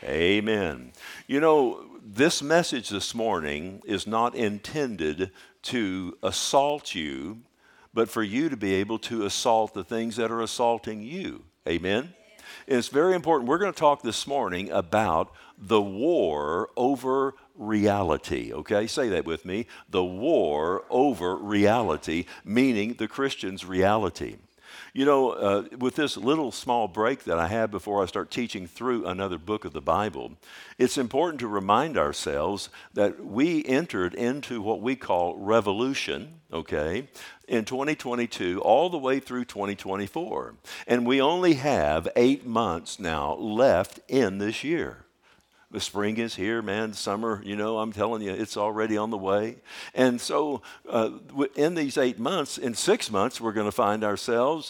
Amen. You know, this message this morning is not intended to assault you, but for you to be able to assault the things that are assaulting you. Amen. And it's very important. We're going to talk this morning about the war over reality. Okay, say that with me. The war over reality, meaning the Christian's reality. You know, with this little small break that I have before I start teaching through another book of the Bible, it's important to remind ourselves that we entered into what we call revolution, okay, in 2022 all the way through 2024. And we only have 8 months now left in this year. The spring is here, man. Summer, I'm telling you, it's already on the way. And so in these 8 months, in 6 months, we're going to find ourselves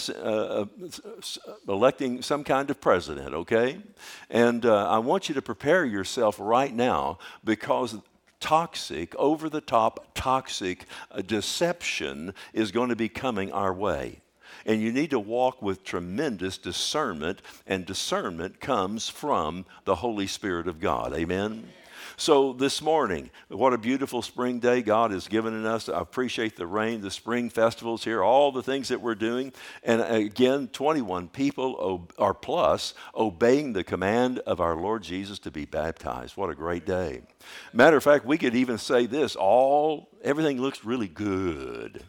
electing some kind of president, okay? And I want you to prepare yourself right now because toxic, over-the-top toxic deception is going to be coming our way. And you need to walk with tremendous discernment, and discernment comes from the Holy Spirit of God. Amen? So this morning, what a beautiful spring day God has given us. I appreciate the rain, the spring festivals here, all the things that we're doing. And again, 21 people or plus obeying the command of our Lord Jesus to be baptized. What a great day. Matter of fact, we could even say this, everything looks really good.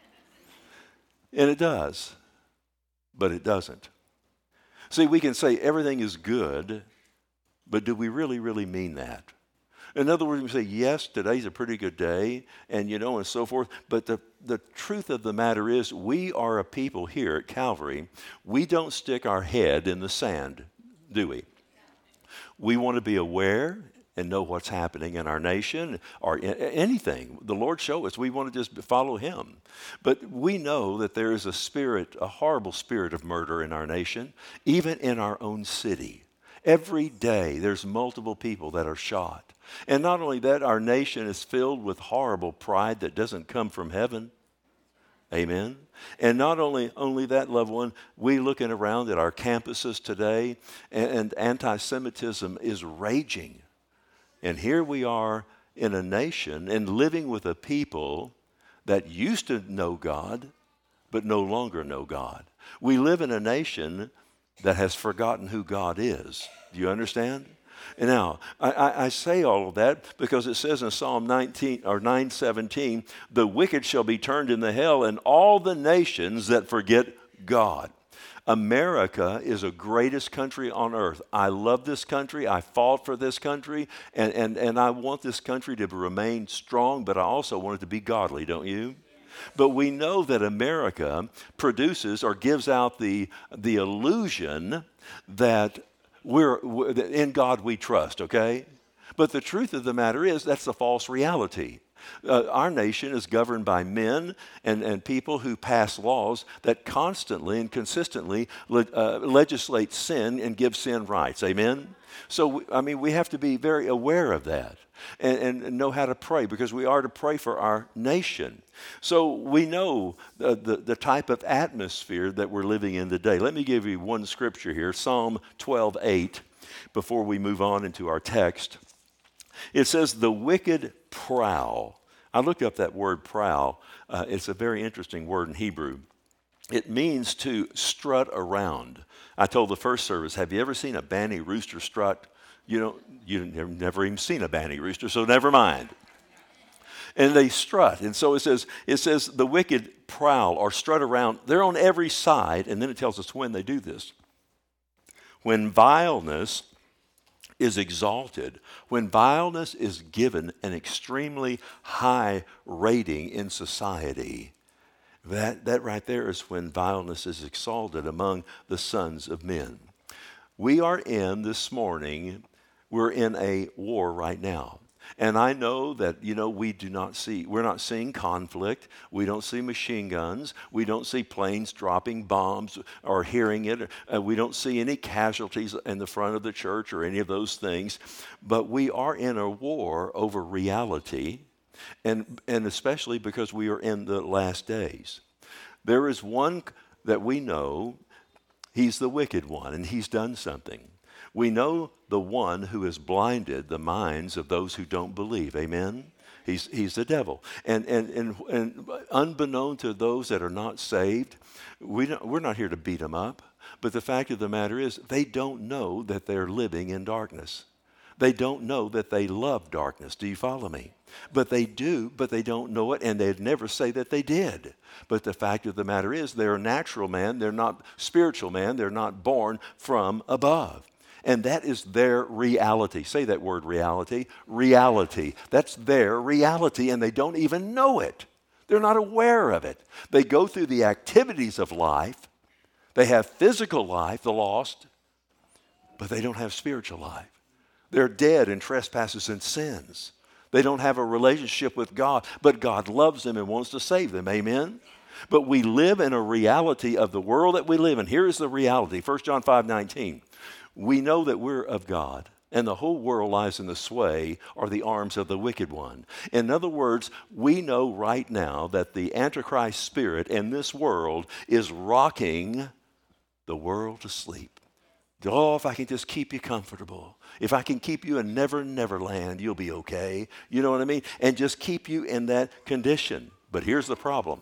And it does, but it doesn't. See, we can say everything is good, but do we really, really mean that? In other words, we say, yes, today's a pretty good day, and and so forth. But the truth of the matter is, we are a people here at Calvary. We don't stick our head in the sand, do we? We want to be aware and know what's happening in our nation or anything. The Lord show us. We want to just follow Him. But we know that there is a horrible spirit of murder in our nation, even in our own city. Every day there's multiple people that are shot. And not only that, our nation is filled with horrible pride that doesn't come from heaven. Amen. And not only that, loved one, we looking around at our campuses today, and anti-Semitism is raging. And here we are in a nation and living with a people that used to know God, but no longer know God. We live in a nation that has forgotten who God is. Do you understand? And now, I say all of that because it says in Psalm 9:17, the wicked shall be turned into hell, and all the nations that forget God. America is the greatest country on earth. I love this country. I fought for this country. And I want this country to remain strong, but I also want it to be godly, don't you? But we know that America produces or gives out the illusion that in God we trust, okay? But the truth of the matter is that's a false reality. Our nation is governed by men and people who pass laws that constantly and consistently legislate sin and give sin rights. Amen? So, we have to be very aware of that and know how to pray because we are to pray for our nation. So we know the type of atmosphere that we're living in today. Let me give you one scripture here, Psalm 12:8, before we move on into our text. It says, the wicked prowl. I looked up that word prowl. It's a very interesting word in Hebrew. It means to strut around. I told the first service, have you ever seen a banty rooster strut? You've never even seen a banty rooster, so never mind. And they strut. And so it says the wicked prowl or strut around. They're on every side. And then it tells us when they do this. When vileness is exalted, when vileness is given an extremely high rating in society, that right there is when vileness is exalted among the sons of men. We are this morning, we're in a war right now. And I know that, we're not seeing conflict. We don't see machine guns. We don't see planes dropping bombs or hearing it. We don't see any casualties in the front of the church or any of those things. But we are in a war over reality, and especially because we are in the last days. There is one that we know, he's the wicked one, and he's done something. We know the one who has blinded the minds of those who don't believe. Amen? He's the devil. And unbeknown to those that are not saved, we're not here to beat them up. But the fact of the matter is, they don't know that they're living in darkness. They don't know that they love darkness. Do you follow me? But they do, but they don't know it, and they'd never say that they did. But the fact of the matter is, they're a natural man. They're not spiritual man. They're not born from above. And that is their reality. Say that word, reality. Reality. That's their reality, and they don't even know it. They're not aware of it. They go through the activities of life. They have physical life, the lost, but they don't have spiritual life. They're dead in trespasses and sins. They don't have a relationship with God, but God loves them and wants to save them. Amen? But we live in a reality of the world that we live in. Here is the reality, 1 John 5:19. We know that we're of God, and the whole world lies in the sway or the arms of the wicked one. In other words, we know right now that the Antichrist spirit in this world is rocking the world to sleep. Oh, if I can just keep you comfortable. If I can keep you in never land, you'll be okay. You know what I mean? And just keep you in that condition. But here's the problem.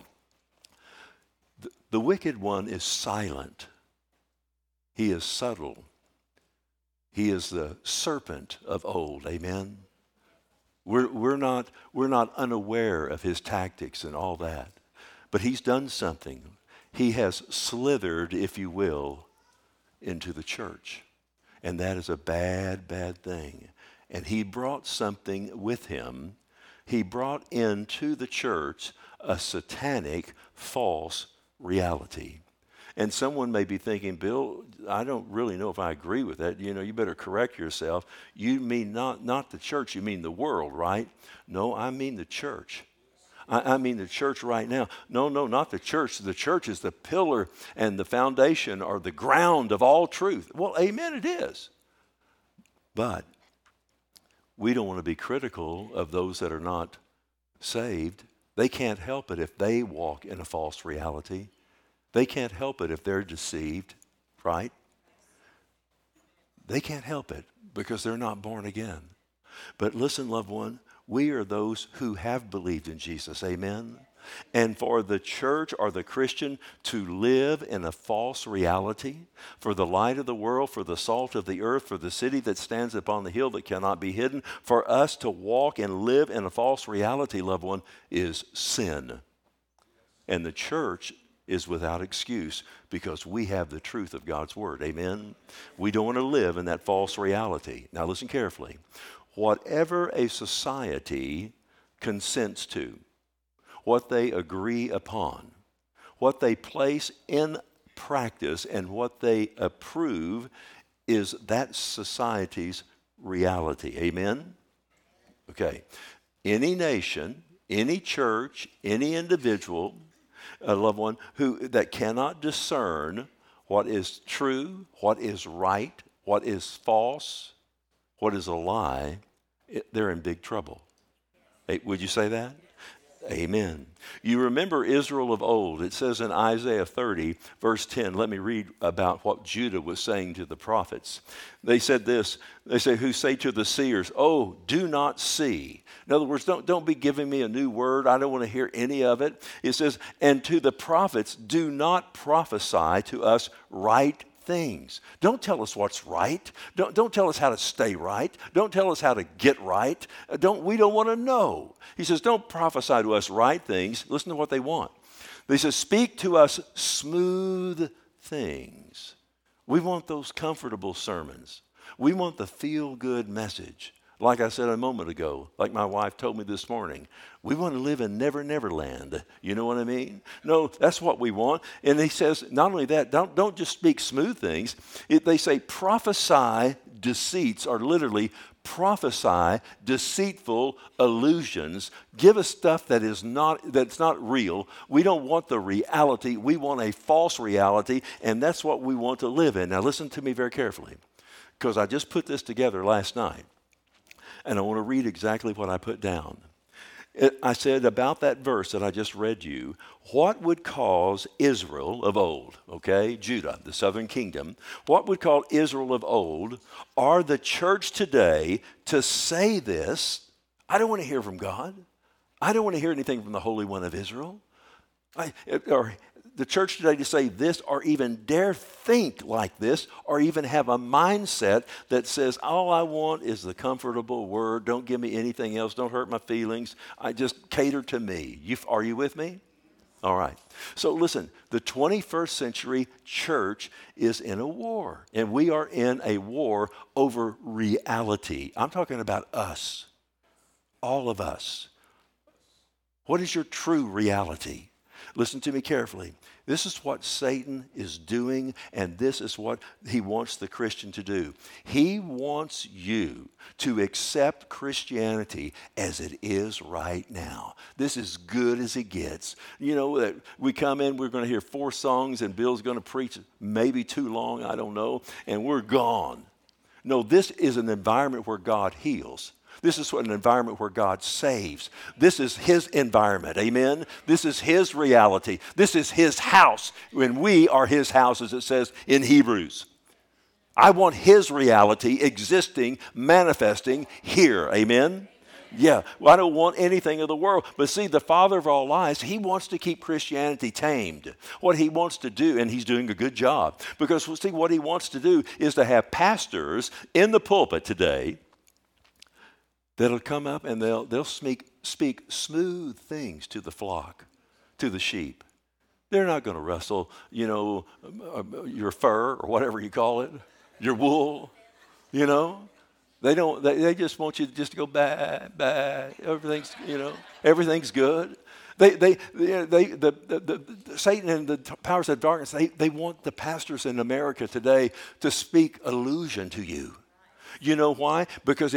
The wicked one is silent. He is subtle. He is the serpent of old. Amen? We're not unaware of his tactics and all that. But he's done something. He has slithered, if you will, into the church. And that is a bad thing. And he brought something with him. He brought into the church a satanic false reality. And someone may be thinking, Bill, I don't really know if I agree with that. You know, you better correct yourself. You mean not the church, you mean the world, right? No, I mean the church. I mean the church right now. No, not the church. The church is the pillar and the foundation or the ground of all truth. Well, amen, it is. But we don't want to be critical of those that are not saved. They can't help it if they walk in a false reality. They can't help it if they're deceived, right? They can't help it because they're not born again. But listen, loved one, we are those who have believed in Jesus. Amen? And for the church or the Christian to live in a false reality, for the light of the world, for the salt of the earth, for the city that stands upon the hill that cannot be hidden, for us to walk and live in a false reality, loved one, is sin. And the church is without excuse because we have the truth of God's word. Amen? We don't want to live in that false reality. Now listen carefully. Whatever a society consents to, what they agree upon, what they place in practice, and what they approve is that society's reality. Amen? Okay. Any nation, any church, any individual, a loved one, that cannot discern what is true, what is right, what is false, what is a lie, they're in big trouble. Hey, would you say that? Amen. You remember Israel of old. It says in Isaiah 30, verse 10, let me read about what Judah was saying to the prophets. They said this, they say, who say to the seers, oh, do not see. In other words, don't be giving me a new word. I don't want to hear any of it. It says, and to the prophets, do not prophesy to us right things. Don't tell us what's right. Don't tell us how to stay right. Don't tell us how to get right. We don't want to know. He says, don't prophesy to us right things. Listen to what they want. They say, speak to us smooth things. We want those comfortable sermons. We want the feel-good message. Like I said a moment ago, like my wife told me this morning, we want to live in never land. You know what I mean? No, that's what we want. And he says, not only that, don't just speak smooth things. They say prophesy deceits, or literally prophesy deceitful illusions. Give us stuff that's not real. We don't want the reality. We want a false reality, and that's what we want to live in. Now listen to me very carefully, because I just put this together last night. And I want to read exactly what I put down. I said about that verse that I just read you, what would cause Israel of old, okay, Judah, the southern kingdom, what would cause Israel of old or the church today to say this? I don't want to hear from God. I don't want to hear anything from the Holy One of Israel. Or the church today to say this or even dare think like this or even have a mindset that says, all I want is the comfortable word. Don't give me anything else. Don't hurt my feelings. I just cater to me. Are you with me? All right. So listen, the 21st century church is in a war, and we are in a war over reality. I'm talking about us, all of us. What is your true reality? Listen to me carefully. This is what Satan is doing, and this is what he wants the Christian to do. He wants you to accept Christianity as it is right now. This is good as it gets. You know, that we come in, we're going to hear 4 songs, and Bill's going to preach maybe too long, I don't know, and we're gone. No, this is an environment where God heals. This is an environment where God saves. This is his environment, amen? This is his reality. This is his house, when we are his house, as it says in Hebrews. I want his reality existing, manifesting here, amen? Yeah, well, I don't want anything of the world. But see, the father of all lies, he wants to keep Christianity tamed. What he wants to do, and he's doing a good job, because see, what he wants to do is to have pastors in the pulpit today that'll come up and they'll speak smooth things to the flock, to the sheep. They're not going to rustle, you know, your fur or whatever you call it, your wool, you know. They don't. They just want you just to go bah, bah. Everything's, you know, everything's good. The Satan and the powers of darkness, they want the pastors in America today to speak illusion to you. You know why? Because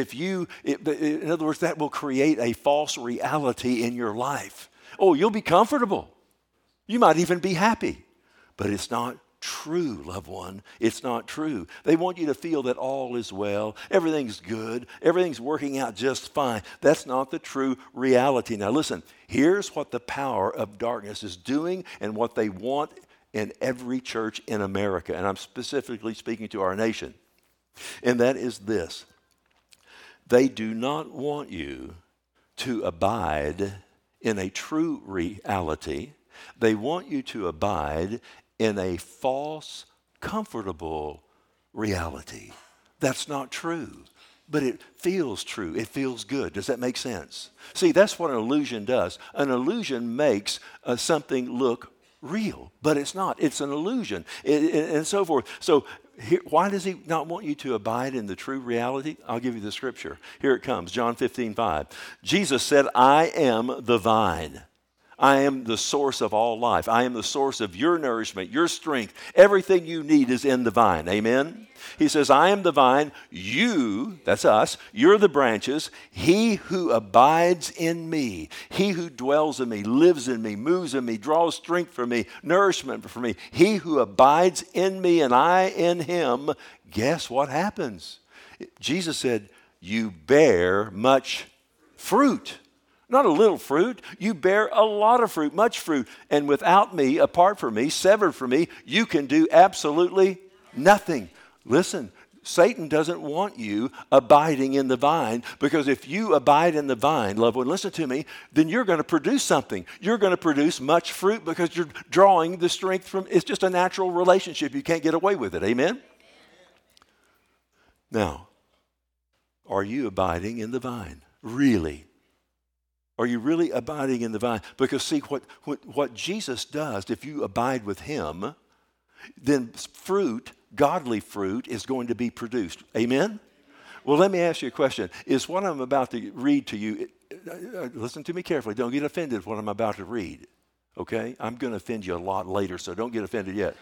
in other words, that will create a false reality in your life. Oh, you'll be comfortable. You might even be happy. But it's not true, loved one. It's not true. They want you to feel that all is well, everything's good, everything's working out just fine. That's not the true reality. Now listen, here's what the power of darkness is doing and what they want in every church in America. And I'm specifically speaking to our nation. And that is this. They do not want you to abide in a true reality. They want you to abide in a false, comfortable reality. That's not true, but it feels true. It feels good. Does that make sense? See, that's what an illusion does. An illusion makes something look real, but it's not. It's an illusion, and so forth. So why does he not want you to abide in the true reality? I'll give you the scripture. Here it comes, John 15:5. Jesus said, I am the vine. I am the source of all life. I am the source of your nourishment, your strength. Everything you need is in the vine. Amen? He says, I am the vine. You, that's us, you're the branches. He who abides in me, he who dwells in me, lives in me, moves in me, draws strength from me, nourishment from me. He who abides in me and I in him, guess what happens? Jesus said, you bear much fruit. Not a little fruit. You bear a lot of fruit, much fruit. And without me, apart from me, severed from me, you can do absolutely nothing. Listen, Satan doesn't want you abiding in the vine, because if you abide in the vine, loved one, listen to me, then you're going to produce something. You're going to produce much fruit because you're drawing the strength from, it's just a natural relationship. You can't get away with it. Amen? Now, are you abiding in the vine? Really? Are you really abiding in the vine? Because see, what Jesus does, if you abide with him, then fruit, godly fruit, is going to be produced. Amen? Well, let me ask you a question. Is what I'm about to read to you, listen to me carefully. Don't get offended with what I'm about to read. Okay? I'm going to offend you a lot later, so don't get offended yet.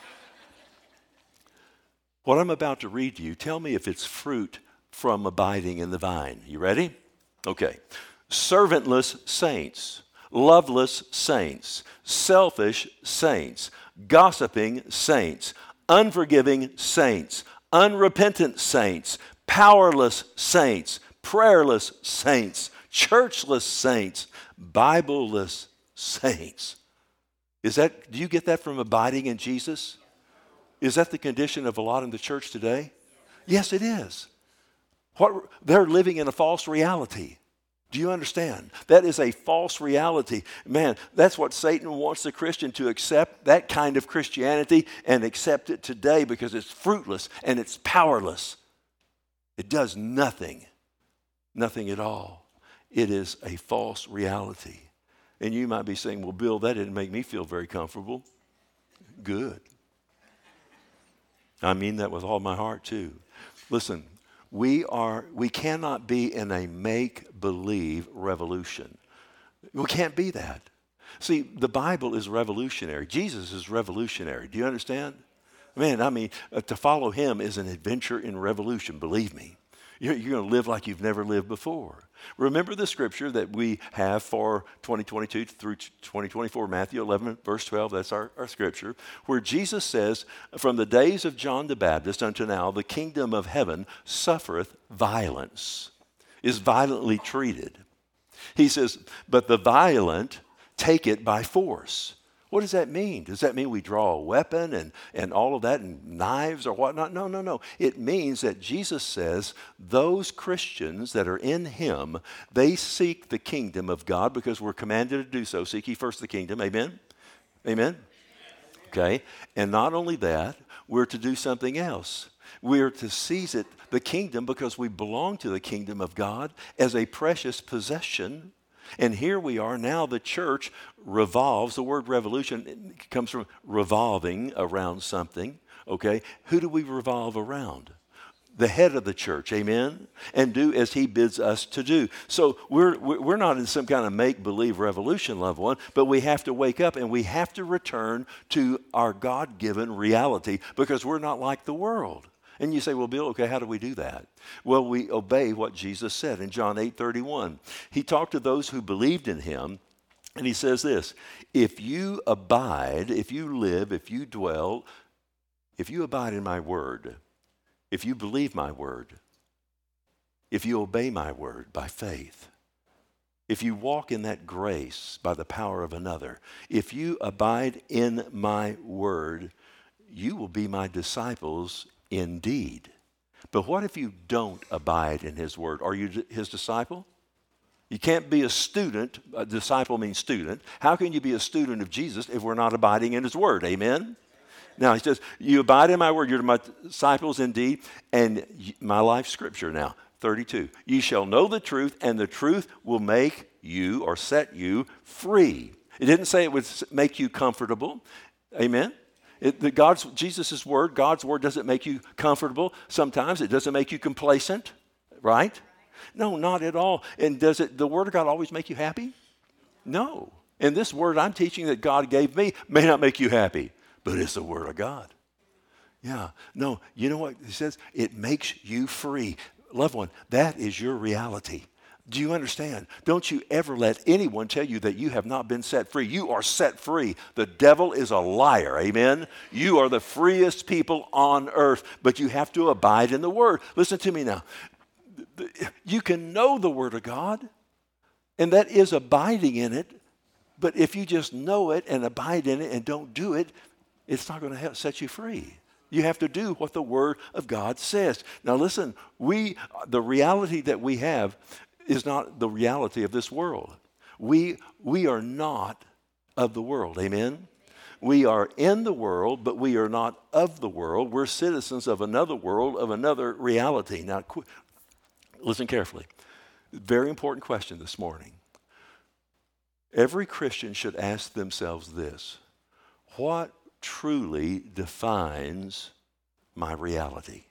What I'm about to read to you, tell me if it's fruit from abiding in the vine. You ready? Okay. Servantless saints, loveless saints, selfish saints, gossiping saints, unforgiving saints, unrepentant saints, powerless saints, prayerless saints, Churchless saints, Bibleless saints. Do you get that from abiding in Jesus? Is that the condition of a lot in the church today? Yes, it is. They're living in a false reality. Do you understand? That is a false reality. Man, that's what Satan wants the Christian to accept, that kind of Christianity, and accept it today because it's fruitless and it's powerless. It does nothing at all. It is a false reality. And you might be saying, well, Bill, that didn't make me feel very comfortable. Good. I mean that with all my heart too. Listen, we cannot be in a make-believe revolution. We can't be that. See, the Bible is revolutionary. Jesus is revolutionary. Do you understand? Man, to follow him is an adventure in revolution, believe me. You're going to live like you've never lived before. Remember the scripture that we have for 2022 through 2024, Matthew 11, verse 12, that's our scripture, where Jesus says, from the days of John the Baptist unto now, the kingdom of heaven suffereth violence, is violently treated. He says, but the violent take it by force. What does that mean? Does that mean we draw a weapon and all of that and knives or whatnot? No. It means that Jesus says those Christians that are in him, they seek the kingdom of God because we're commanded to do so. Seek ye first the kingdom. Amen? Amen? Okay. And not only that, we're to do something else. We're to seize it, the kingdom, because we belong to the kingdom of God as a precious possession. And here we are now, the church revolves. The word revolution comes from revolving around something, okay? Who do we revolve around? The head of the church, amen? And do as he bids us to do. So we're not in some kind of make-believe revolution, loved one, but we have to wake up and we have to return to our God-given reality because we're not like the world. And you say, well, Bill, okay, how do we do that? Well, we obey what Jesus said in John 8:31. He talked to those who believed in him, and he says this, if you abide, if you live, if you dwell, if you abide in my word, if you believe my word, if you obey my word by faith, if you walk in that grace by the power of another, if you abide in my word, you will be my disciples indeed. But what if you don't abide in his word? Are you his disciple? You can't be a student. A disciple means student. How can you be a student of Jesus if we're not abiding in his word? Amen? Now, he says, you abide in my word, you're my disciples indeed. And my life scripture now, 32. You shall know the truth, and the truth will make you or set you free. It didn't say it would make you comfortable. Amen? Jesus' word, God's word doesn't make you comfortable. Sometimes it doesn't make you complacent, right? No, not at all. And does the word of God always make you happy? No. And this word I'm teaching that God gave me may not make you happy, but it's the word of God. Yeah. No, you know what he says? It makes you free. Loved one, that is your reality. Do you understand? Don't you ever let anyone tell you that you have not been set free. You are set free. The devil is a liar, amen? You are the freest people on earth, but you have to abide in the word. Listen to me now. You can know the word of God, and that is abiding in it, but if you just know it and abide in it and don't do it, it's not going to set you free. You have to do what the word of God says. Now listen, the reality that we have is not the reality of this world. We are not of the world, amen? We are in the world, but we are not of the world. We're citizens of another world, of another reality. Now, listen carefully. Very important question this morning. Every Christian should ask themselves this: what truly defines my reality?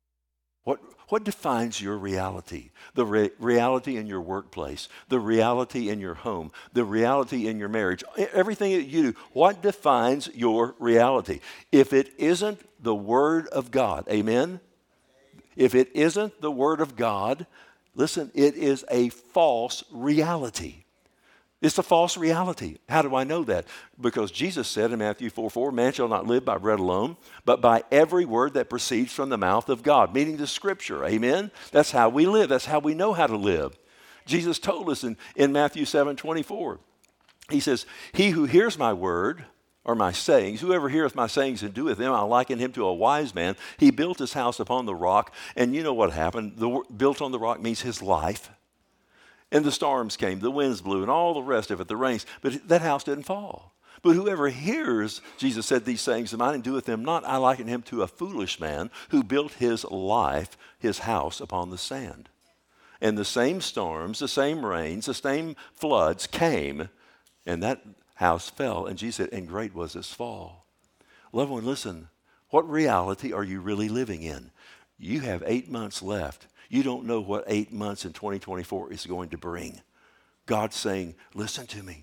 What defines your reality? The reality in your workplace, the reality in your home, the reality in your marriage, everything that you do. What defines your reality? If it isn't the Word of God, amen? If it isn't the Word of God, listen, it is a false reality. It's a false reality. How do I know that? Because Jesus said in Matthew 4:4, man shall not live by bread alone, but by every word that proceeds from the mouth of God, meaning the scripture. Amen? That's how we live. That's how we know how to live. Jesus told us in Matthew 7:24. He says, he who hears my word, or my sayings, whoever heareth my sayings and doeth them, I liken him to a wise man. He built his house upon the rock, and you know what happened. Built on the rock means his life. And the storms came, the winds blew, and all the rest of it, the rains. But that house didn't fall. But whoever hears, Jesus said, these sayings of mine and doeth them not, I liken him to a foolish man who built his life, his house, upon the sand. And the same storms, the same rains, the same floods came, and that house fell. And Jesus said, and great was its fall. Loved one, listen, what reality are you really living in? You have 8 months left. You don't know what 8 months in 2024 is going to bring. God's saying, listen to me.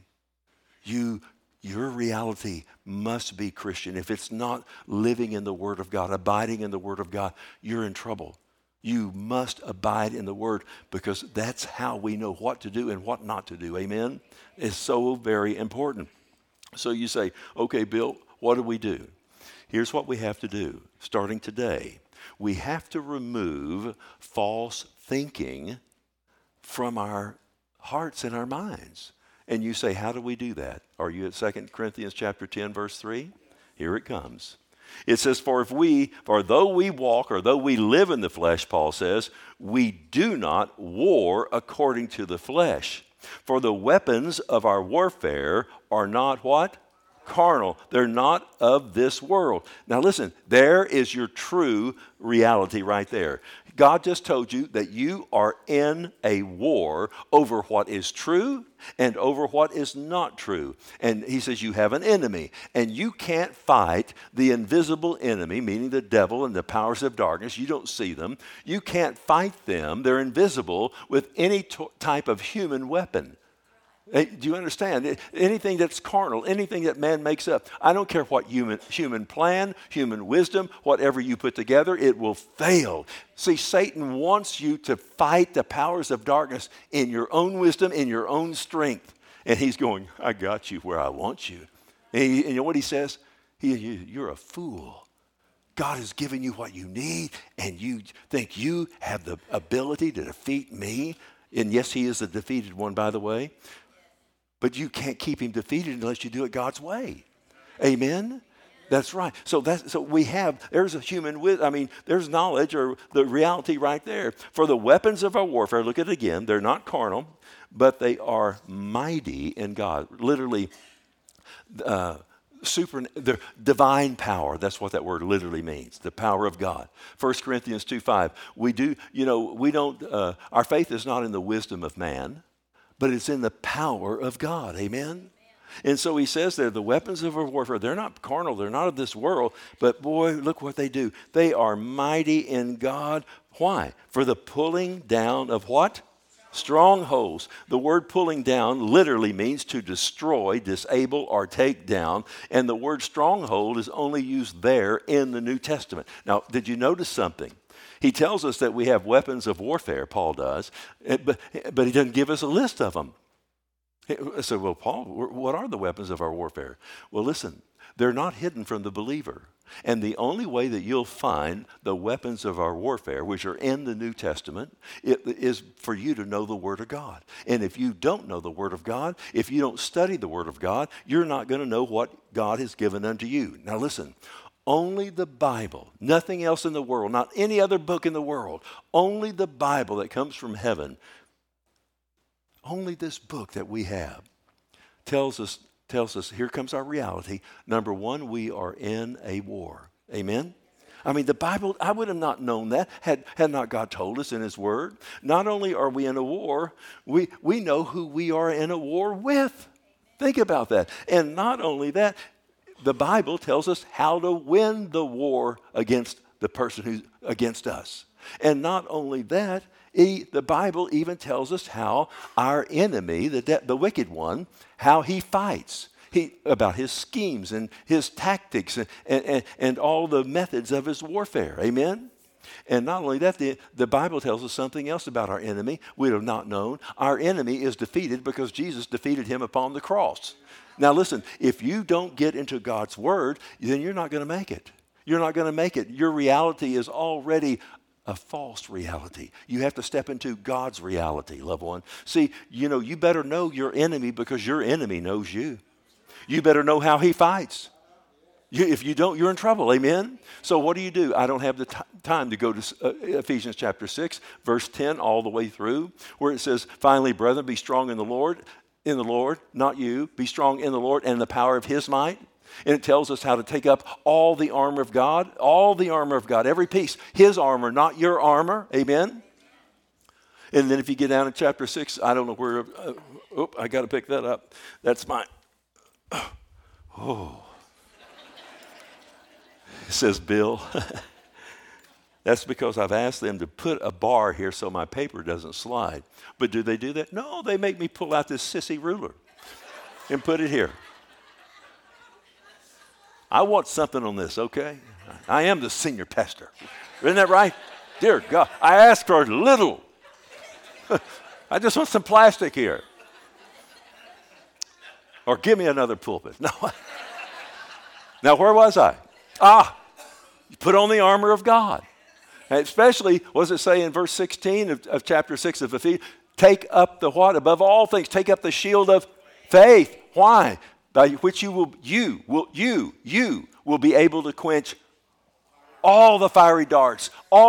Your reality must be Christian. If it's not living in the Word of God, abiding in the Word of God, you're in trouble. You must abide in the Word, because that's how we know what to do and what not to do. Amen? It's so very important. So you say, okay, Bill, what do we do? Here's what we have to do starting today. We have to remove false thinking from our hearts and our minds. And you say, how do we do that? Are you at 2 Corinthians chapter 10, verse 3? Here it comes. It says, for though we walk, or though we live in the flesh, Paul says, we do not war according to the flesh. For the weapons of our warfare are not what? Carnal. They're not of this world. Now listen, there is your true reality right there. God just told you that you are in a war over what is true and over what is not true. And he says you have an enemy, and you can't fight the invisible enemy, meaning the devil and the powers of darkness. You don't see them. You can't fight them. They're invisible with any type of human weapon. Do you understand? Anything that's carnal, anything that man makes up, I don't care what human plan, human wisdom, whatever you put together, it will fail. See, Satan wants you to fight the powers of darkness in your own wisdom, in your own strength. And he's going, I got you where I want you. And you know what he says? You're a fool. God has given you what you need, and you think you have the ability to defeat me. And yes, he is the defeated one, by the way. But you can't keep him defeated unless you do it God's way. Amen? That's right. So there's a human there's knowledge or the reality right there. For the weapons of our warfare, look at it again, they're not carnal, but they are mighty in God. Literally, the divine power. That's what that word literally means, the power of God. 1 Corinthians 2:5. Our faith is not in the wisdom of man, but it's in the power of God. Amen? And so he says there, the weapons of our warfare, they're not carnal, they're not of this world, but boy, look what they do. They are mighty in God. Why? For the pulling down of what? Strongholds. The word pulling down literally means to destroy, disable, or take down. And the word stronghold is only used there in the New Testament. Now, did you notice something? He tells us that we have weapons of warfare, Paul does, but he doesn't give us a list of them. So, well, Paul, what are the weapons of our warfare? Well, listen, they're not hidden from the believer. And the only way that you'll find the weapons of our warfare, which are in the New Testament, is for you to know the Word of God. And if you don't know the Word of God, if you don't study the Word of God, you're not going to know what God has given unto you. Now listen, only the Bible, nothing else in the world, not any other book in the world, only the Bible that comes from heaven, only this book that we have tells us, here comes our reality. Number one, we are in a war. Amen? I mean, the Bible, I would have not known that had not God told us in His Word. Not only are we in a war, we know who we are in a war with. Think about that. And not only that, the Bible tells us how to win the war against the person who's against us. And not only that, the Bible even tells us how our enemy, the wicked one, how he fights. About his schemes and his tactics and all the methods of his warfare. Amen? And not only that, the Bible tells us something else about our enemy we have not known. Our enemy is defeated because Jesus defeated him upon the cross. Now listen, if you don't get into God's Word, then you're not going to make it. You're not going to make it. Your reality is already a false reality. You have to step into God's reality, loved one. See, you better know your enemy because your enemy knows you. You better know how he fights. If you don't, you're in trouble. Amen? So what do? I don't have the time to go to Ephesians chapter 6, verse 10, all the way through, where it says, finally, brethren, be strong in the Lord, not you. Be strong in the Lord and in the power of his might. And it tells us how to take up all the armor of God, every piece, his armor, not your armor. Amen? And then if you get down to chapter 6, I don't know where, I got to pick that up. That's mine. Oh. It says, Bill, that's because I've asked them to put a bar here so my paper doesn't slide. But do they do that? No, they make me pull out this sissy ruler and put it here. I want something on this, okay? I am the senior pastor. Isn't that right? Dear God, I asked for little. I just want some plastic here. Or give me another pulpit. No. Now, where was I? You put on the armor of God. And especially, what does it say in verse 16 of chapter 6 of Ephesians? Take up the what? Above all things, take up the shield of faith. Why? By which you will be able to quench all the fiery darts,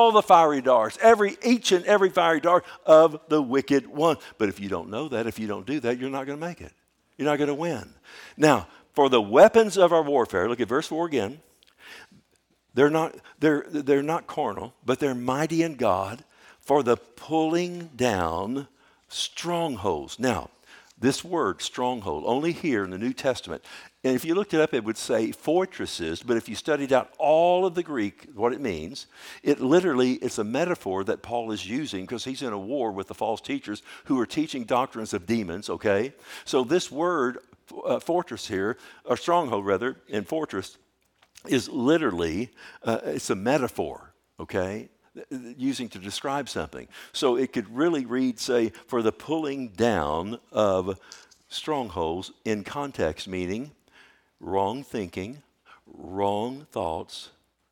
each and every fiery dart of the wicked one. But if you don't know that, if you don't do that, you're not going to make it. You're not going to win. Now, for the weapons of our warfare, look at verse 4 again. They're not carnal, but they're mighty in God for the pulling down strongholds. Now, this word, stronghold, only here in the New Testament. And if you looked it up, it would say fortresses. But if you studied out all of the Greek, what it means, it's a metaphor that Paul is using because he's in a war with the false teachers who are teaching doctrines of demons, okay? So this word, fortress here, or stronghold rather, in fortress, is literally, it's a metaphor, okay? Using to describe something. So it could really read, say, for the pulling down of strongholds in context, meaning wrong thinking, wrong thoughts,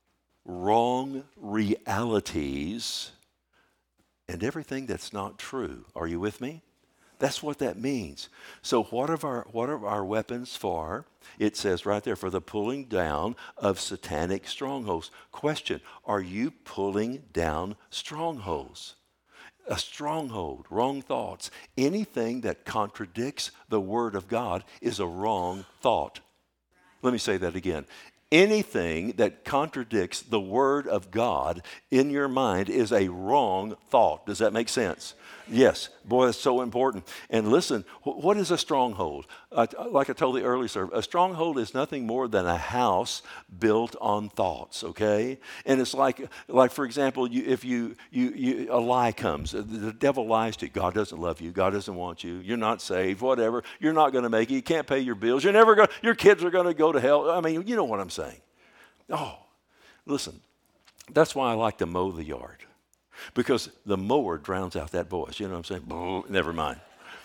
wrong realities, and everything that's not true. Are you with me? That's what that means. So what are our weapons for? It says right there, for the pulling down of satanic strongholds. Question, are you pulling down strongholds? A stronghold, wrong thoughts. Anything that contradicts the Word of God is a wrong thought. Let me say that again. Anything that contradicts the Word of God in your mind is a wrong thought. Does that make sense? Yes. Boy, that's so important. And listen, what is a stronghold? Like I told the early service, a stronghold is nothing more than a house built on thoughts, okay? And it's like for example, if a lie comes, the devil lies to you. God doesn't love you. God doesn't want you. You're not saved, whatever. You're not going to make it. You can't pay your bills. Your kids are going to go to hell. I mean, you know what I'm saying. Oh, listen, that's why I like to mow the yard. Because the mower drowns out that voice. You know what I'm saying? Never mind.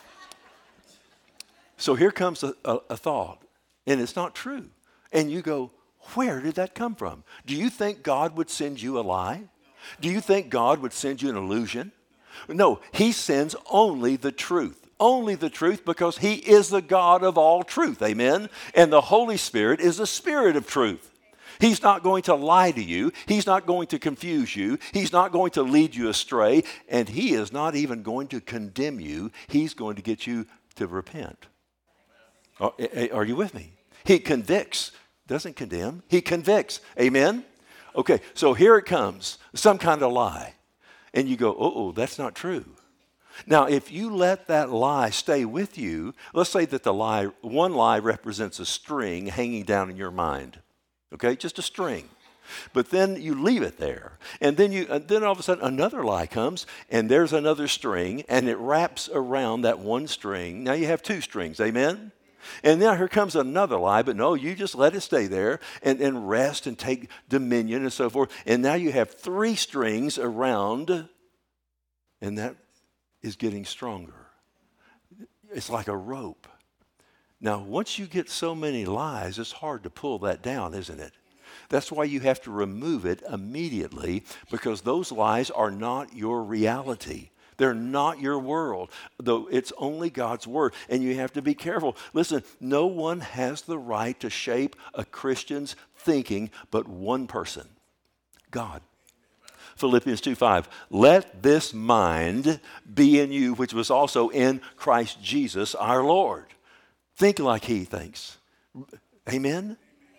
So here comes a thought, and it's not true. And you go, where did that come from? Do you think God would send you a lie? Do you think God would send you an illusion? No, he sends only the truth. Only the truth, because he is the God of all truth. Amen? And the Holy Spirit is the Spirit of truth. He's not going to lie to you. He's not going to confuse you. He's not going to lead you astray. And he is not even going to condemn you. He's going to get you to repent. Are you with me? He convicts, doesn't condemn. He convicts. Amen? Okay, so here it comes, some kind of lie. And you go, oh, that's not true. Now, if you let that lie stay with you, let's say that one lie represents a string hanging down in your mind. Okay, just a string. But then you leave it there. And then all of a sudden another lie comes, and there's another string, and it wraps around that one string. Now you have two strings, amen? And now here comes another lie, but no, you just let it stay there and rest and take dominion and so forth. And now you have three strings around, and that is getting stronger. It's like a rope. Now, once you get so many lies, it's hard to pull that down, isn't it? That's why you have to remove it immediately, because those lies are not your reality. They're not your world, though it's only God's word, and you have to be careful. Listen, no one has the right to shape a Christian's thinking but one person, God. Philippians 2:5, let this mind be in you, which was also in Christ Jesus our Lord. Think like he thinks. Amen?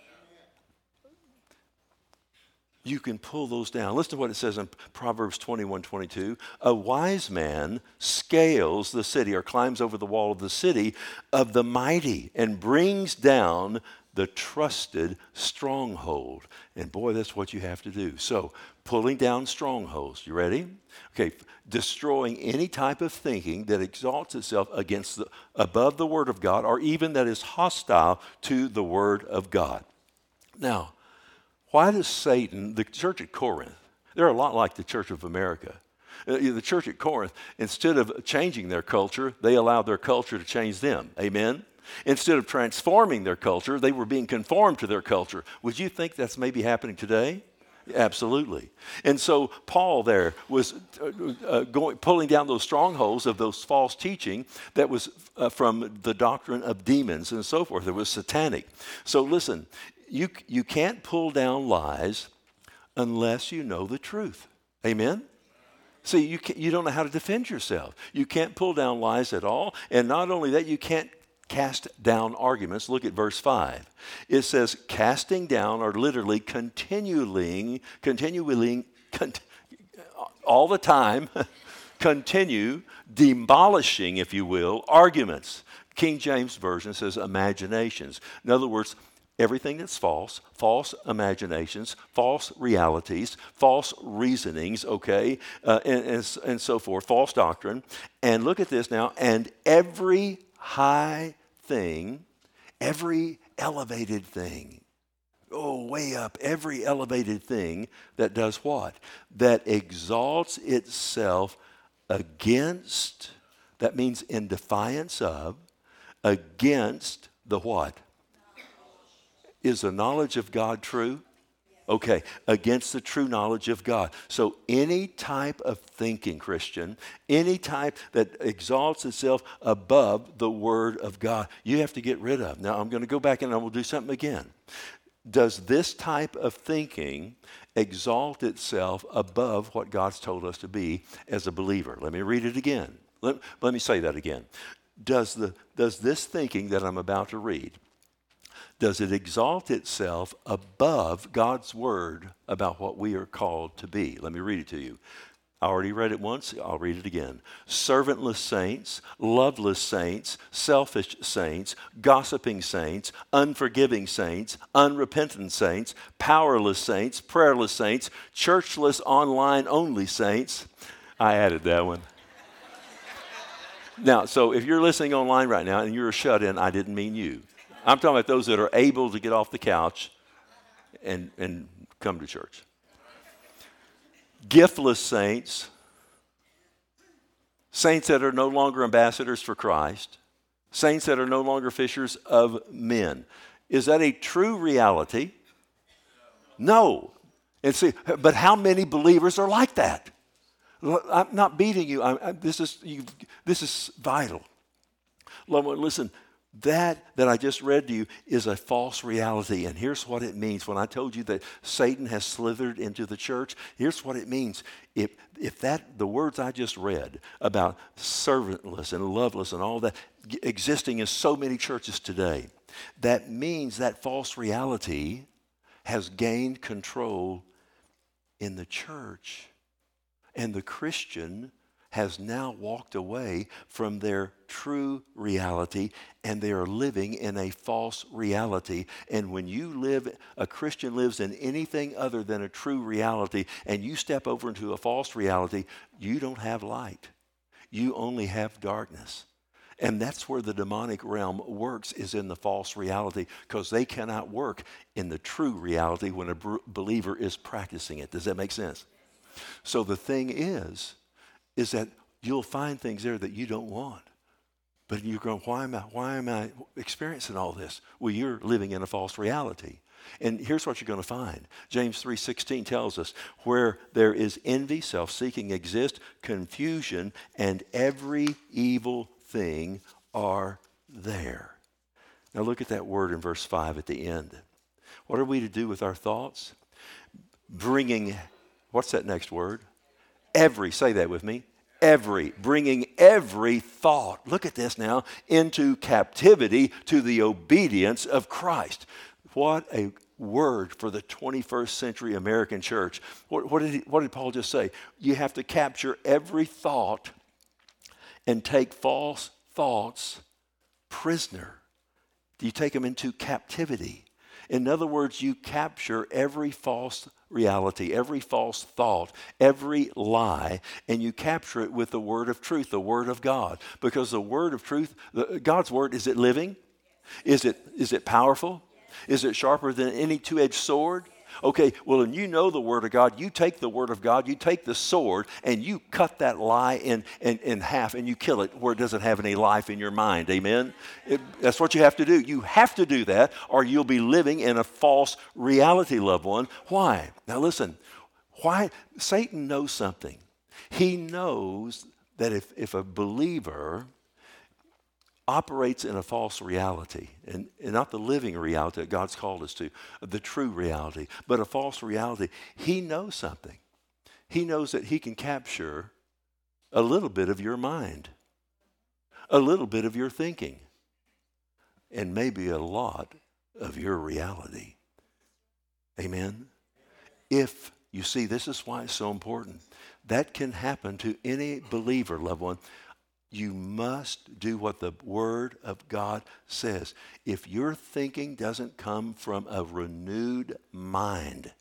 You can pull those down. Listen to what it says in Proverbs 21:22. A wise man scales the city, or climbs over the wall of the city of the mighty, and brings down the trusted stronghold. And boy, that's what you have to do. So, pulling down strongholds. You ready? Okay, destroying any type of thinking that exalts itself above the Word of God, or even that is hostile to the Word of God. Now, why does Satan, the church at Corinth, they're a lot like the Church of America. The church at Corinth, instead of changing their culture, they allowed their culture to change them. Amen? Instead of transforming their culture, they were being conformed to their culture. Would you think that's maybe happening today? Absolutely. And so Paul there was pulling down those strongholds of those false teaching that was from the doctrine of demons and so forth. It was satanic. So listen, you can't pull down lies unless you know the truth. Amen? See, you don't know how to defend yourself. You can't pull down lies at all. And not only that, you can't cast down arguments. Look at verse 5. It says casting down, or literally continuing all the time, continue demolishing, if you will, arguments. King James Version says imaginations. In other words, everything that's false, false imaginations, false realities, false reasonings, okay, and so forth, false doctrine. And look at this now, and every high thing, every elevated thing, way up, every elevated thing that does what? That exalts itself against, that means in defiance of, against the what? Is the knowledge of God true? Okay, against the true knowledge of God. So any type of thinking, Christian, any type that exalts itself above the Word of God, you have to get rid of. Now, I'm going to go back and I will do something again. Does this type of thinking exalt itself above what God's told us to be as a believer? Let me read it again. Let me say that again. Does this thinking that I'm about to read, does it exalt itself above God's word about what we are called to be? Let me read it to you. I already read it once. I'll read it again. Servantless saints, loveless saints, selfish saints, gossiping saints, unforgiving saints, unrepentant saints, powerless saints, prayerless saints, churchless, online-only saints. I added that one. Now, so if you're listening online right now and you're a shut-in, I didn't mean you. I'm talking about those that are able to get off the couch and come to church. Giftless saints, saints that are no longer ambassadors for Christ, saints that are no longer fishers of men. Is that a true reality? No. And see, but how many believers are like that? I'm not beating you. This is vital. Listen. That I just read to you is a false reality. And here's what it means. When I told you that Satan has slithered into the church, here's what it means. If the words I just read about servantless and loveless and all that existing in so many churches today, that means that false reality has gained control in the church. And the Christian has now walked away from their true reality, and they are living in a false reality. And when a Christian lives in anything other than a true reality, and you step over into a false reality, you don't have light. You only have darkness. And that's where the demonic realm works, is in the false reality, because they cannot work in the true reality when a believer is practicing it. Does that make sense? So the thing is that you'll find things there that you don't want. But you're going, why am I experiencing all this? Well, you're living in a false reality. And here's what you're going to find. James 3:16 tells us, where there is envy, self-seeking exist, confusion, and every evil thing are there. Now look at that word in verse 5 at the end. What are we to do with our thoughts? Bringing, what's that next word? Say that with me. Bringing every thought, look at this now, into captivity to the obedience of Christ. What a word for the 21st century American church. What did Paul just say? You have to capture every thought and take false thoughts prisoner. You take them into captivity. In other words, you capture every false reality, every false thought, every lie, and you capture it with the word of truth, the word of God. Because the word of truth, God's word, is it living? Is it powerful? Is it sharper than any two-edged sword? Okay, well, and you know the word of God. You take the word of God, you take the sword, and you cut that lie in half, and you kill it where it doesn't have any life in your mind. Amen? That's what you have to do. You have to do that, or you'll be living in a false reality, loved one. Why? Now listen, why? Satan knows something. He knows that if a believer operates in a false reality, and not the living reality that God's called us to, the true reality, but a false reality, he knows something. He knows that he can capture a little bit of your mind, a little bit of your thinking, and maybe a lot of your reality. Amen? If, you see, this is why it's so important. That can happen to any believer, loved one. You must do what the Word of God says. If your thinking doesn't come from a renewed mind,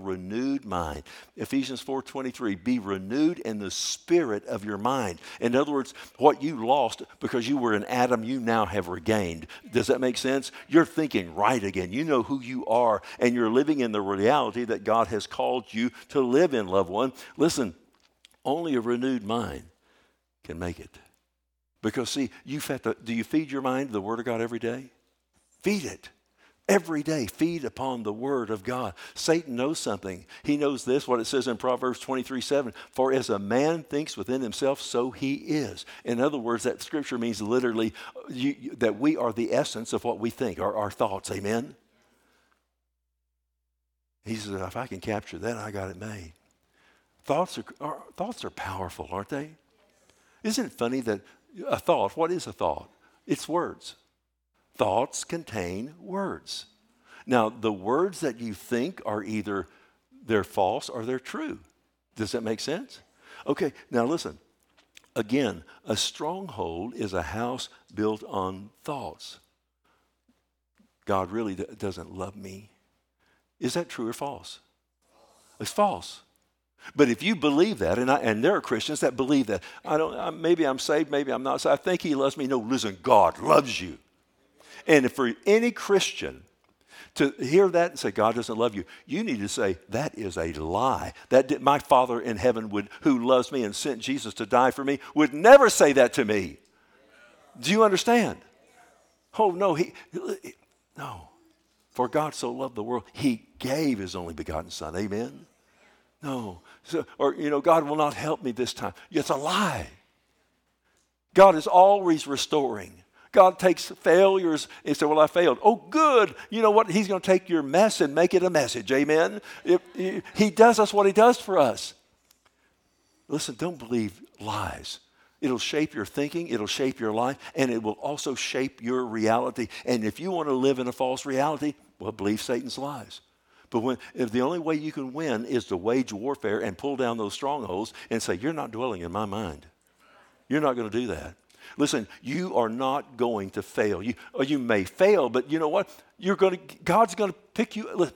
Ephesians 4:23, be renewed in the spirit of your mind. In other words, what you lost because you were in Adam, you now have regained. Does that make sense? You're thinking right again. You know who you are, and you're living in the reality that God has called you to live in, loved one. Listen, only a renewed mind can make it. Because, see, do you feed your mind the Word of God every day? Feed it. Every day, feed upon the Word of God. Satan knows something. He knows this, what it says in Proverbs 23:7. For as a man thinks within himself, so he is. In other words, that scripture means literally that we are the essence of what we think, our thoughts. Amen? He says, if I can capture that, I got it made. Thoughts are powerful, aren't they? Isn't it funny that a thought, what is a thought? It's words. Thoughts contain words. Now, the words that you think are either they're false or they're true. Does that make sense? Okay, now listen. Again, a stronghold is a house built on thoughts. God really doesn't love me. Is that true or false? It's false. But if you believe that, and there are Christians that believe that, maybe I'm saved, maybe I'm not saved, I think he loves me. No, listen, God loves you. And for any Christian to hear that and say, God doesn't love you, you need to say, that is a lie. My Father in heaven, who loves me and sent Jesus to die for me, would never say that to me. Do you understand? Oh, no, no. For God so loved the world, he gave his only begotten Son. Amen? No. God will not help me this time. It's a lie. God is always restoring. God takes failures and says, well, I failed. Oh, good. You know what? He's going to take your mess and make it a message. Amen? He does us what he does for us. Listen, don't believe lies. It'll shape your thinking, it'll shape your life, and it will also shape your reality. And if you want to live in a false reality, well, believe Satan's lies. But if the only way you can win is to wage warfare and pull down those strongholds and say, you're not dwelling in my mind. You're not going to do that. Listen, you are not going to fail. You may fail, but you know what? God's going to pick you. Listen.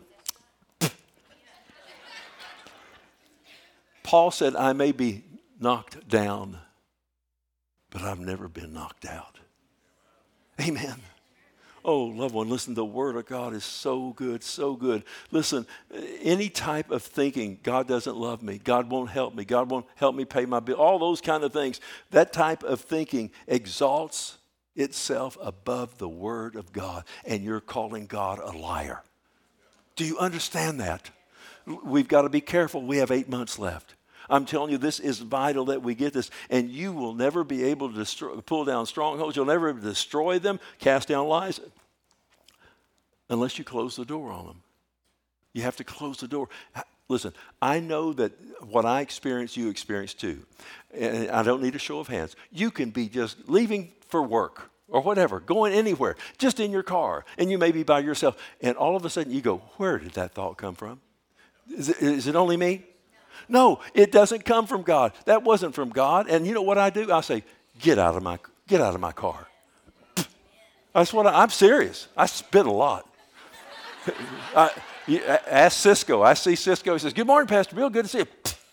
Paul said, I may be knocked down, but I've never been knocked out. Amen. Oh, loved one, listen, the Word of God is so good, so good. Listen, any type of thinking, God doesn't love me, God won't help me, God won't help me pay my bill, all those kind of things, that type of thinking exalts itself above the Word of God, and you're calling God a liar. Do you understand that? We've got to be careful. We have 8 months left. I'm telling you, this is vital that we get this. And you will never be able to pull down strongholds. You'll never destroy them, cast down lies, unless you close the door on them. You have to close the door. Listen, I know that what I experience, you experience too. And I don't need a show of hands. You can be just leaving for work or whatever, going anywhere, just in your car, and you may be by yourself. And all of a sudden you go, where did that thought come from? Is it only me? No, it doesn't come from God. That wasn't from God. And you know what I do? I say, get out of my car. That's what I'm serious. I spit a lot. Ask Cisco. I see Cisco. He says, good morning, Pastor Bill. Good to see you.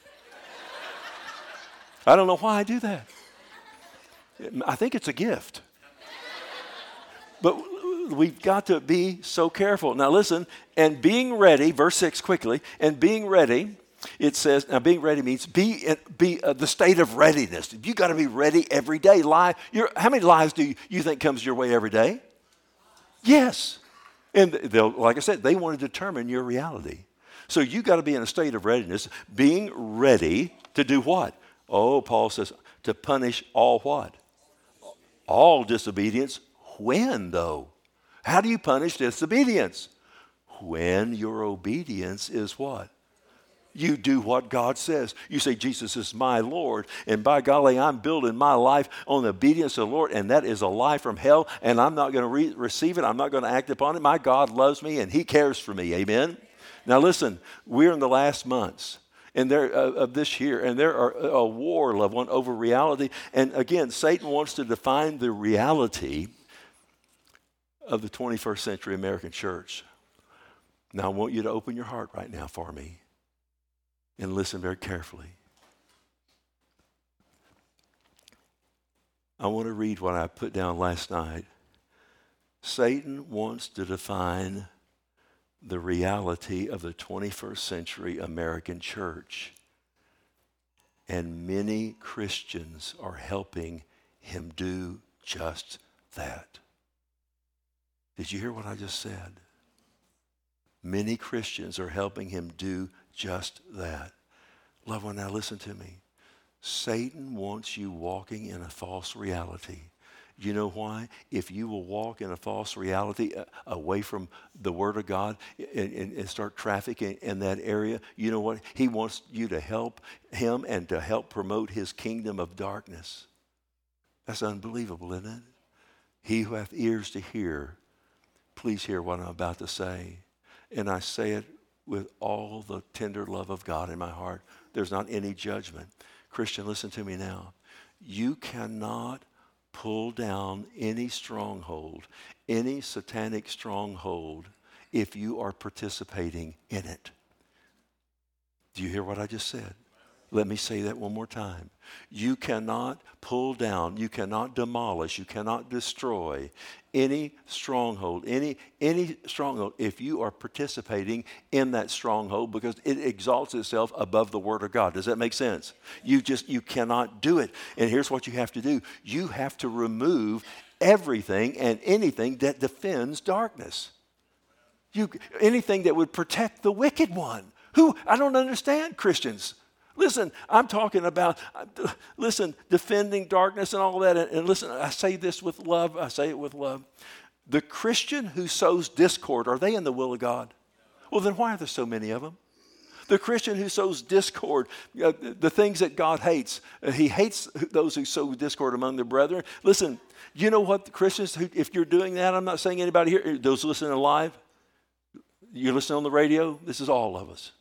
I don't know why I do that. I think it's a gift. But we've got to be so careful. Now listen, and being ready, verse 6 quickly, and being ready, it says, now being ready means be the state of readiness. You got to be ready every day. How many lies do you think comes your way every day? Yes. And like I said, they want to determine your reality. So you got to be in a state of readiness, being ready to do what? Oh, Paul says, to punish all what? All disobedience. When, though? How do you punish disobedience? When your obedience is what? You do what God says. You say, Jesus is my Lord, and by golly, I'm building my life on the obedience of the Lord, and that is a lie from hell, and I'm not going to receive it. I'm not going to act upon it. My God loves me, and He cares for me. Amen? Now listen, we're in the last months of this year, and there are a war, loved one, over reality. And again, Satan wants to define the reality of the 21st century American church. Now I want you to open your heart right now for me and listen very carefully. I want to read what I put down last night. Satan wants to define the reality of the 21st century American church, and many Christians are helping him do just that. Did you hear what I just said? Many Christians are helping him do just that. Loved one, now listen to me. Satan wants you walking in a false reality. You know why? If you will walk in a false reality away from the Word of God and start trafficking in that area, you know what? He wants you to help him and to help promote his kingdom of darkness. That's unbelievable, isn't it? He who hath ears to hear, please hear what I'm about to say. And I say it with all the tender love of God in my heart. There's not any judgment. Christian, listen to me now. You cannot pull down any stronghold, any satanic stronghold, if you are participating in it. Do you hear what I just said? Let me say that one more time. You cannot pull down, you cannot demolish, you cannot destroy any stronghold, any stronghold if you are participating in that stronghold, because it exalts itself above the Word of God. Does that make sense? You cannot do it. And here's what you have to do. You have to remove everything and anything that defends darkness. Anything that would protect the wicked one. I don't understand Christians. Listen, I'm talking about, defending darkness and all that. And listen, I say this with love. I say it with love. The Christian who sows discord, are they in the will of God? Well, then why are there so many of them? The Christian who sows discord, the things that God hates, He hates those who sow discord among their brethren. Listen, you know what, Christians, if you're doing that, I'm not saying anybody here, those listening live, you're listening on the radio, this is all of us.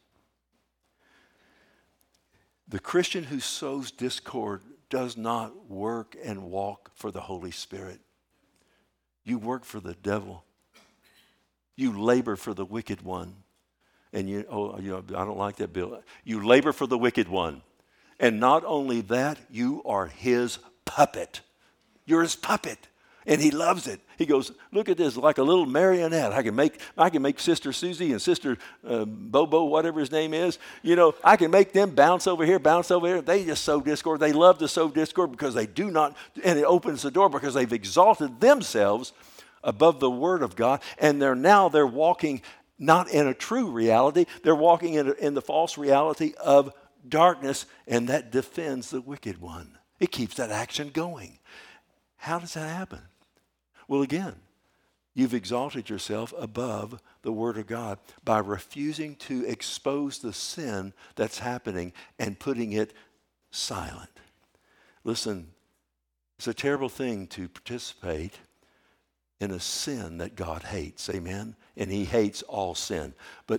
The Christian who sows discord does not work and walk for the Holy Spirit. You work for the devil. You labor for the wicked one. And I don't like that, Bill. You labor for the wicked one. And not only that, you are his puppet. You're his puppet. And he loves it. He goes, look at this, like a little marionette. I can make Sister Susie and Sister Bobo, whatever his name is. I can make them bounce over here, bounce over here. They just sow discord. They love to sow discord because they do not, and it opens the door because they've exalted themselves above the Word of God. And they're walking not in a true reality. They're walking in the false reality of darkness, and that defends the wicked one. It keeps that action going. How does that happen? Well, again, you've exalted yourself above the Word of God by refusing to expose the sin that's happening and putting it silent. Listen, it's a terrible thing to participate in a sin that God hates, amen? And he hates all sin. But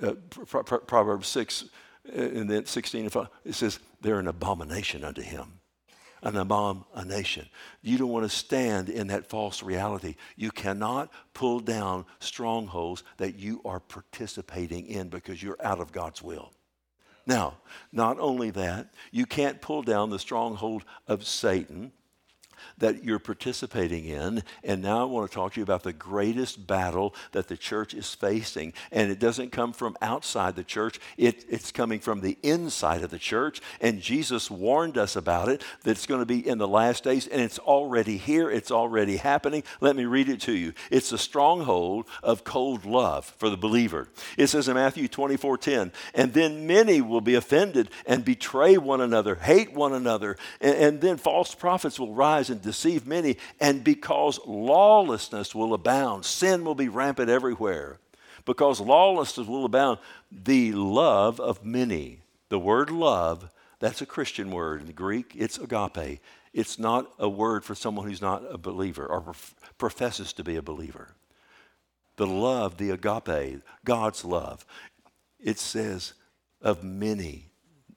Proverbs 6, and then 16 and 5, it says, they're an abomination unto him. An abomination. You don't want to stand in that false reality. You cannot pull down strongholds that you are participating in because you're out of God's will. Now, not only that, you can't pull down the stronghold of Satan that you're participating in. And now I want to talk to you about the greatest battle that the church is facing. And it doesn't come from outside the church. It's coming from the inside of the church. And Jesus warned us about it, that it's going to be in the last days. And it's already here. It's already happening. Let me read it to you. It's the stronghold of cold love for the believer. It says in Matthew 24:10, and then many will be offended and betray one another, hate one another. And then false prophets will rise and deceive many, and because lawlessness will abound, sin will be rampant everywhere. Because lawlessness will abound, the love of many. The word love, that's a Christian word. In the Greek, it's agape. It's not a word for someone who's not a believer or professes to be a believer. The love, the agape, God's love. It says of many.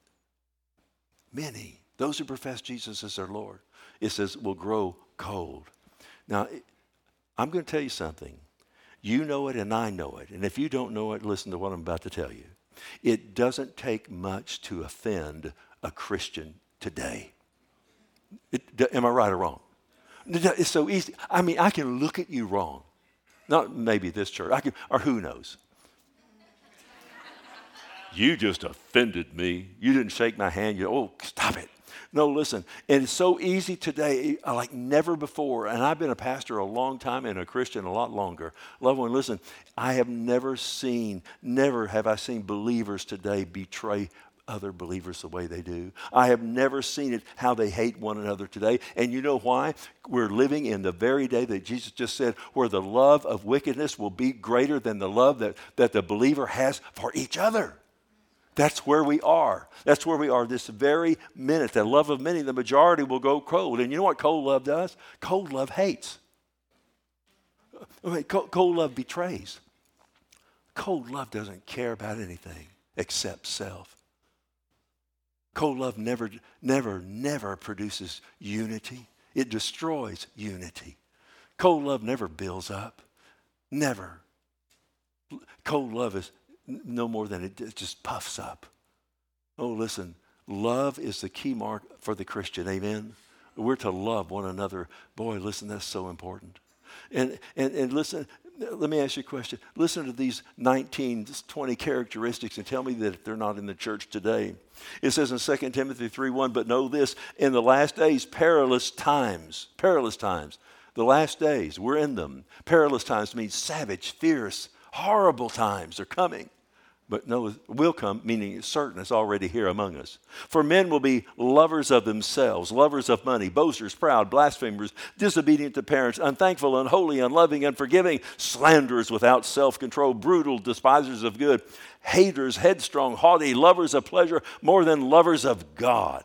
Many. Those who profess Jesus as their Lord. It says will grow cold. Now, I'm going to tell you something. You know it and I know it. And if you don't know it, listen to what I'm about to tell you. It doesn't take much to offend a Christian today. Am I right or wrong? It's so easy. I mean, I can look at you wrong. Not maybe this church, or who knows. You just offended me. You didn't shake my hand. Stop it. No, listen, and it's so easy today, like never before, and I've been a pastor a long time and a Christian a lot longer. Loved one, listen, I have never have I seen believers today betray other believers the way they do. I have never seen it, how they hate one another today. And you know why? We're living in the very day that Jesus just said, where the love of wickedness will be greater than the love that the believer has for each other. That's where we are. That's where we are this very minute. The love of many, the majority will go cold. And you know what cold love does? Cold love hates. Cold love betrays. Cold love doesn't care about anything except self. Cold love never produces unity. It destroys unity. Cold love never builds up. Never. Cold love is no more than it just puffs up. Oh, listen, love is the key mark for the Christian, amen? We're to love one another. Boy, listen, that's so important. And listen, let me ask you a question. Listen to these 19, 20 characteristics and tell me that if they're not in the church today. It says in 2 Timothy 3:1, but know this, in the last days, perilous times. The last days, we're in them. Perilous times means savage, fierce, horrible times are coming. But no, will come, meaning it's certain, it's already here among us. For men will be lovers of themselves, lovers of money, boasters, proud, blasphemers, disobedient to parents, unthankful, unholy, unloving, unforgiving, slanderers without self-control, brutal, despisers of good, haters, headstrong, haughty, lovers of pleasure more than lovers of God.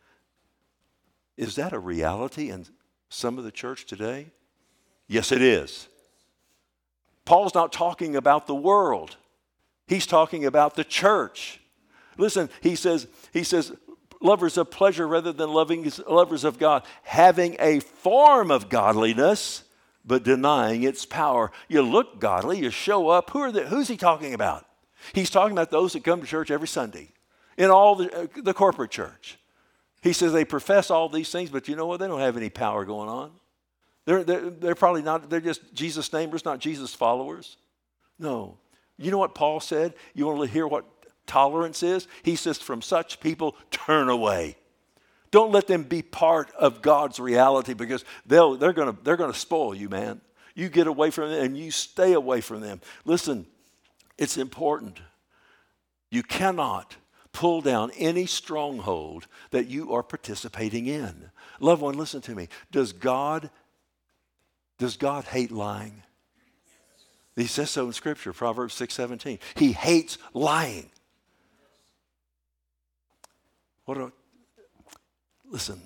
Is that a reality in some of the church today? Yes, it is. Paul's not talking about the world. He's talking about the church. Listen, he says, lovers of pleasure rather than lovers of God, having a form of godliness, but denying its power. You look godly, you show up. Who's he talking about? He's talking about those that come to church every Sunday in all the corporate church. He says they profess all these things, but you know what? They don't have any power going on. They're probably not, they're just Jesus neighbors, not Jesus followers. No. You know what Paul said? You want to hear what tolerance is? He says, from such people, turn away. Don't let them be part of God's reality, because they're going to spoil you, man. You get away from them and you stay away from them. Listen, it's important. You cannot pull down any stronghold that you are participating in. Loved one, listen to me. Does God hate lying? He says so in Scripture, Proverbs 6:17. He hates lying. Listen,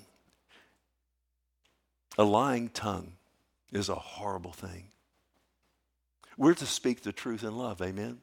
a lying tongue is a horrible thing. We're to speak the truth in love, amen?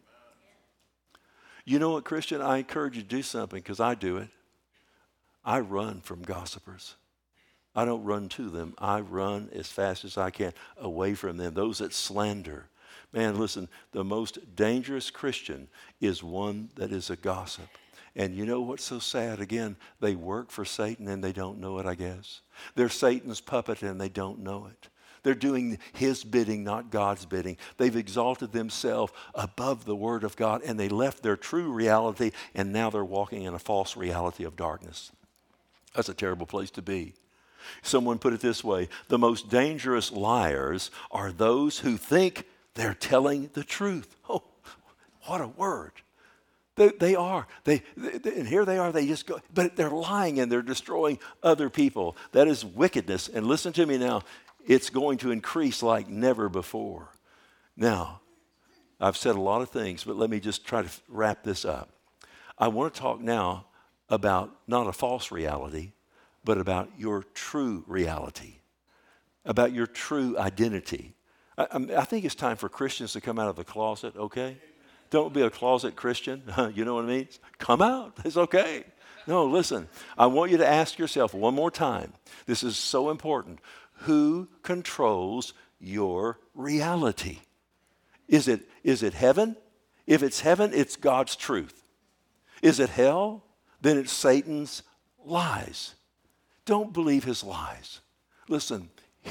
You know what, Christian? I encourage you to do something, because I do it. I run from gossipers. I don't run to them. I run as fast as I can away from them. Those that slander. Man, listen, the most dangerous Christian is one that is a gossip. And you know what's so sad? Again, they work for Satan and they don't know it, I guess. They're Satan's puppet and they don't know it. They're doing his bidding, not God's bidding. They've exalted themselves above the Word of God, and they left their true reality, and now they're walking in a false reality of darkness. That's a terrible place to be. Someone put it this way: the most dangerous liars are those who think they're telling the truth. Oh, what a word. They are. And here they are. They just go, but they're lying and they're destroying other people. That is wickedness. And listen to me now. It's going to increase like never before. Now, I've said a lot of things, but let me just try to wrap this up. I want to talk now about not a false reality, but about your true reality, about your true identity. I think it's time for Christians to come out of the closet, okay? Don't be a closet Christian. You know what I mean? Come out. It's okay. No, listen. I want you to ask yourself one more time. This is so important. Who controls your reality? Is it heaven? If it's heaven, it's God's truth. Is it hell? Then it's Satan's lies. Don't believe his lies. Listen,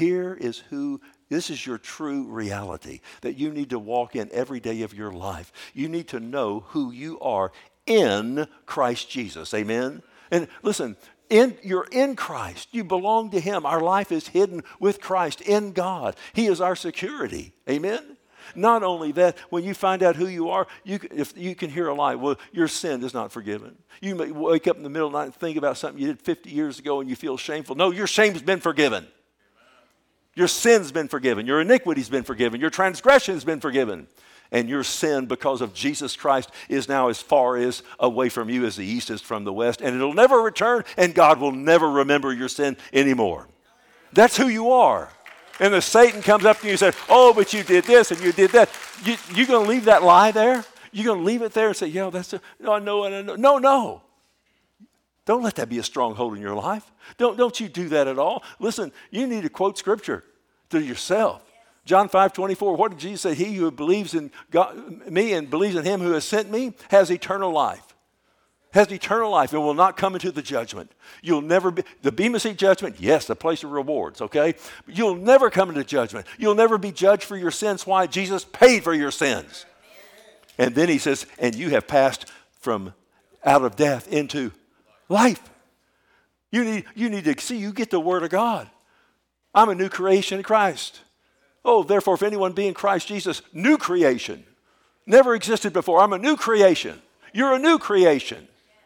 this is your true reality that you need to walk in every day of your life. You need to know who you are in Christ Jesus. Amen? And listen, you're in Christ. You belong to him. Our life is hidden with Christ in God. He is our security. Amen? Not only that, when you find out who you are, if you can hear a lie. Well, your sin is not forgiven. You may wake up in the middle of the night and think about something you did 50 years ago and you feel shameful. No, your shame's been forgiven. Your sin's been forgiven. Your iniquity's been forgiven. Your transgression's been forgiven. And your sin, because of Jesus Christ, is now as far as away from you as the east is from the west. And it'll never return, and God will never remember your sin anymore. That's who you are. And if Satan comes up to you and says, oh, but you did this and you did that, you going to leave that lie there? You're going to leave it there and say, yeah, no, I know. No. Don't let that be a stronghold in your life. Don't you do that at all. Listen, you need to quote Scripture to yourself. John 5:24, what did Jesus say? He who believes in me and believes in him who has sent me has eternal life. Has eternal life and will not come into the judgment. You'll never be, the Bema Seat judgment, yes, the place of rewards, okay? But you'll never come into judgment. You'll never be judged for your sins. Why? Jesus paid for your sins. And then he says, and you have passed from out of death into life. You need to see, you get the Word of God. I'm a new creation in Christ. Oh, therefore, if anyone be in Christ Jesus, new creation. Never existed before. I'm a new creation. You're a new creation.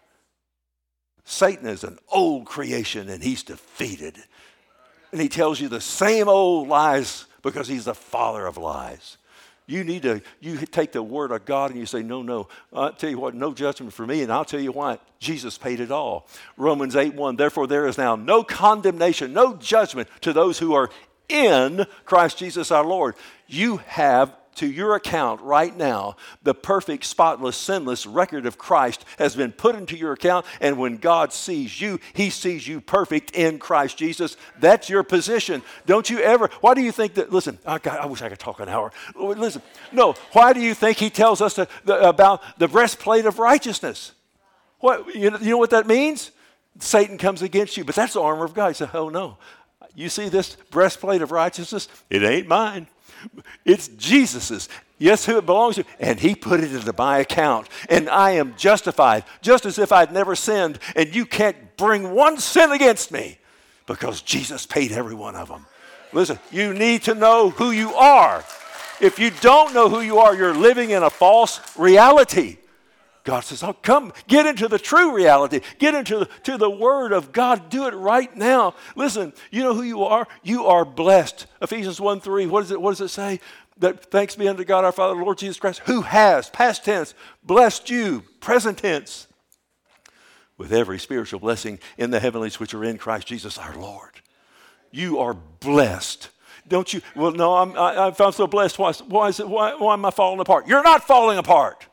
Satan is an old creation and he's defeated. And he tells you the same old lies because he's the father of lies. You take the Word of God and you say, no, I'll tell you what, no judgment for me, and I'll tell you why. Jesus paid it all. Romans 8:1, therefore there is now no condemnation, no judgment to those who are in Christ Jesus our Lord. You have to your account right now, the perfect, spotless, sinless record of Christ has been put into your account, and when God sees you, he sees you perfect in Christ Jesus. That's your position. Don't you ever, why do you think that, listen, I wish I could talk an hour. Listen, no, why do you think he tells us about the breastplate of righteousness? What, you know what that means? Satan comes against you, but that's the armor of God. He said, oh no, You see this breastplate of righteousness? It ain't mine. It's Jesus's. Yes, who it belongs to. And he put it into my account. And I am justified, just as if I'd never sinned. And you can't bring one sin against me because Jesus paid every one of them. Listen, you need to know who you are. If you don't know who you are, you're living in a false reality. God says, oh, come, get into the true reality. Get into the Word of God. Do it right now. Listen, you know who you are? You are blessed. Ephesians 1:3, what does it say? That thanks be unto God our Father, Lord Jesus Christ, who has, past tense, blessed you, present tense, with every spiritual blessing in the heavenlies which are in Christ Jesus our Lord. You are blessed. Don't you? Well, no, I'm so blessed. Why am I falling apart? You're not falling apart.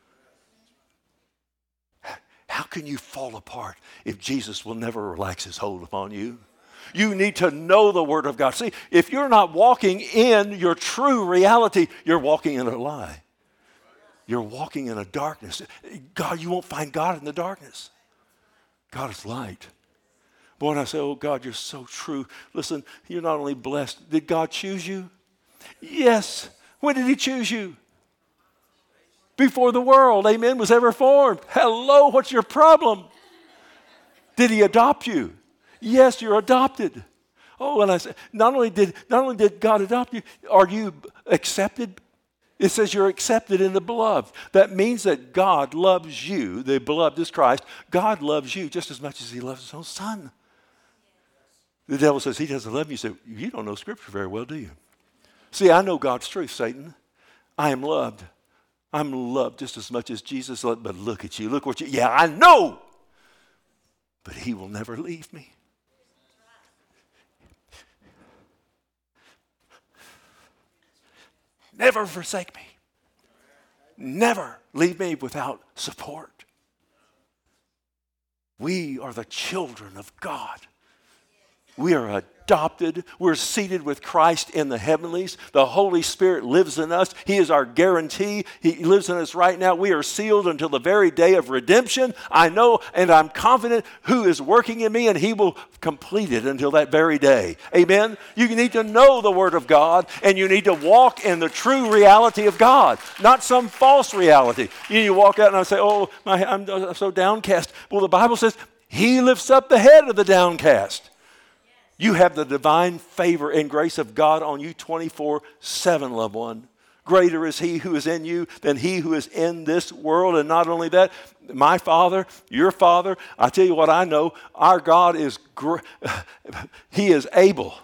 How can you fall apart if Jesus will never relax his hold upon you? You need to know the Word of God. See, if you're not walking in your true reality, you're walking in a lie. You're walking in a darkness. God, you won't find God in the darkness. God is light. Boy, when I say, oh, God, you're so true. Listen, you're not only blessed. Did God choose you? Yes. When did he choose you? Before the world, amen, was ever formed. Hello, what's your problem? Did he adopt you? Yes, you're adopted. Oh, and I said, not only did God adopt you, are you accepted? It says you're accepted in the beloved. That means that God loves you. The beloved is Christ. God loves you just as much as he loves his own son. The devil says he doesn't love you. You say, you don't know Scripture very well, do you? See, I know God's truth, Satan. I am loved. I'm loved just as much as Jesus loved, but look at you. Look what you, yeah, I know. But he will never leave me. Never forsake me. Never leave me without support. We are the children of God. We are adopted. We're seated with Christ in the heavenlies. The Holy Spirit lives in us. He is our guarantee. He lives in us right now. We are sealed until the very day of redemption. I know and I'm confident who is working in me, and he will complete it until that very day. Amen? You need to know the Word of God, and you need to walk in the true reality of God, not some false reality. You walk out and I say, oh, I'm so downcast. Well, the Bible says he lifts up the head of the downcast. You have the divine favor and grace of God on you 24/7, loved one. Greater is he who is in you than he who is in this world. And not only that, my Father, your Father, I tell you what I know, our God is, he is able.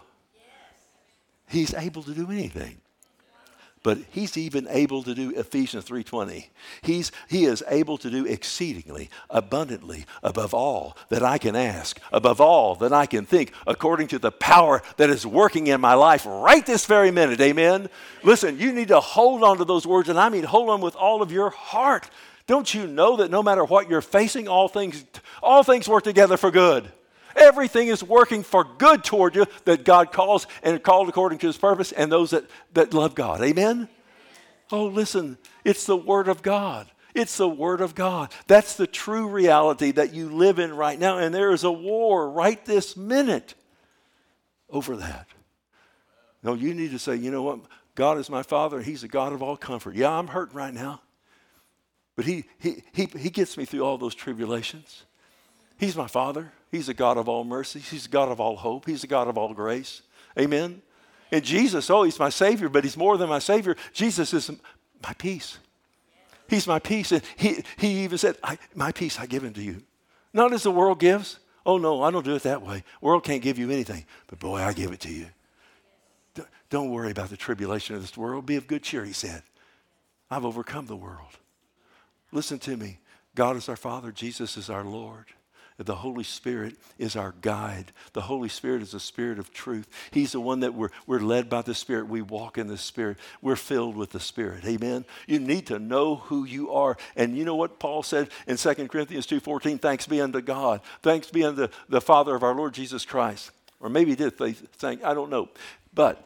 He's able to do anything. But he's even able to do Ephesians 3:20. He is able to do exceedingly, abundantly, above all that I can ask, above all that I can think, according to the power that is working in my life right this very minute. Amen? Listen, you need to hold on to those words, and I mean hold on with all of your heart. Don't you know that no matter what you're facing, all things work together for good? Everything is working for good toward you that God calls and are called according to his purpose, and those that love God. Amen? Oh, listen, it's the Word of God. It's the Word of God. That's the true reality that you live in right now, and there is a war right this minute over that. No, you need to say, you know what? God is my Father. He's the God of all comfort. Yeah, I'm hurting right now, but he gets me through all those tribulations. He's my Father. He's the God of all mercy. He's the God of all hope. He's the God of all grace. Amen? And Jesus, oh, he's my Savior, but he's more than my Savior. Jesus is my peace. He's my peace. And he even said, my peace I give unto you. Not as the world gives. Oh, no, I don't do it that way. The world can't give you anything. But boy, I give it to you. Don't worry about the tribulation of this world. Be of good cheer, he said. I've overcome the world. Listen to me. God is our Father. Jesus is our Lord. The Holy Spirit is our guide. The Holy Spirit is the Spirit of truth. He's the one that we're led by the Spirit. We walk in the Spirit. We're filled with the Spirit. Amen? You need to know who you are. And you know what Paul said in 2 Corinthians 2:14? Thanks be unto God. Thanks be unto the Father of our Lord Jesus Christ. Or maybe he did thank, I don't know. But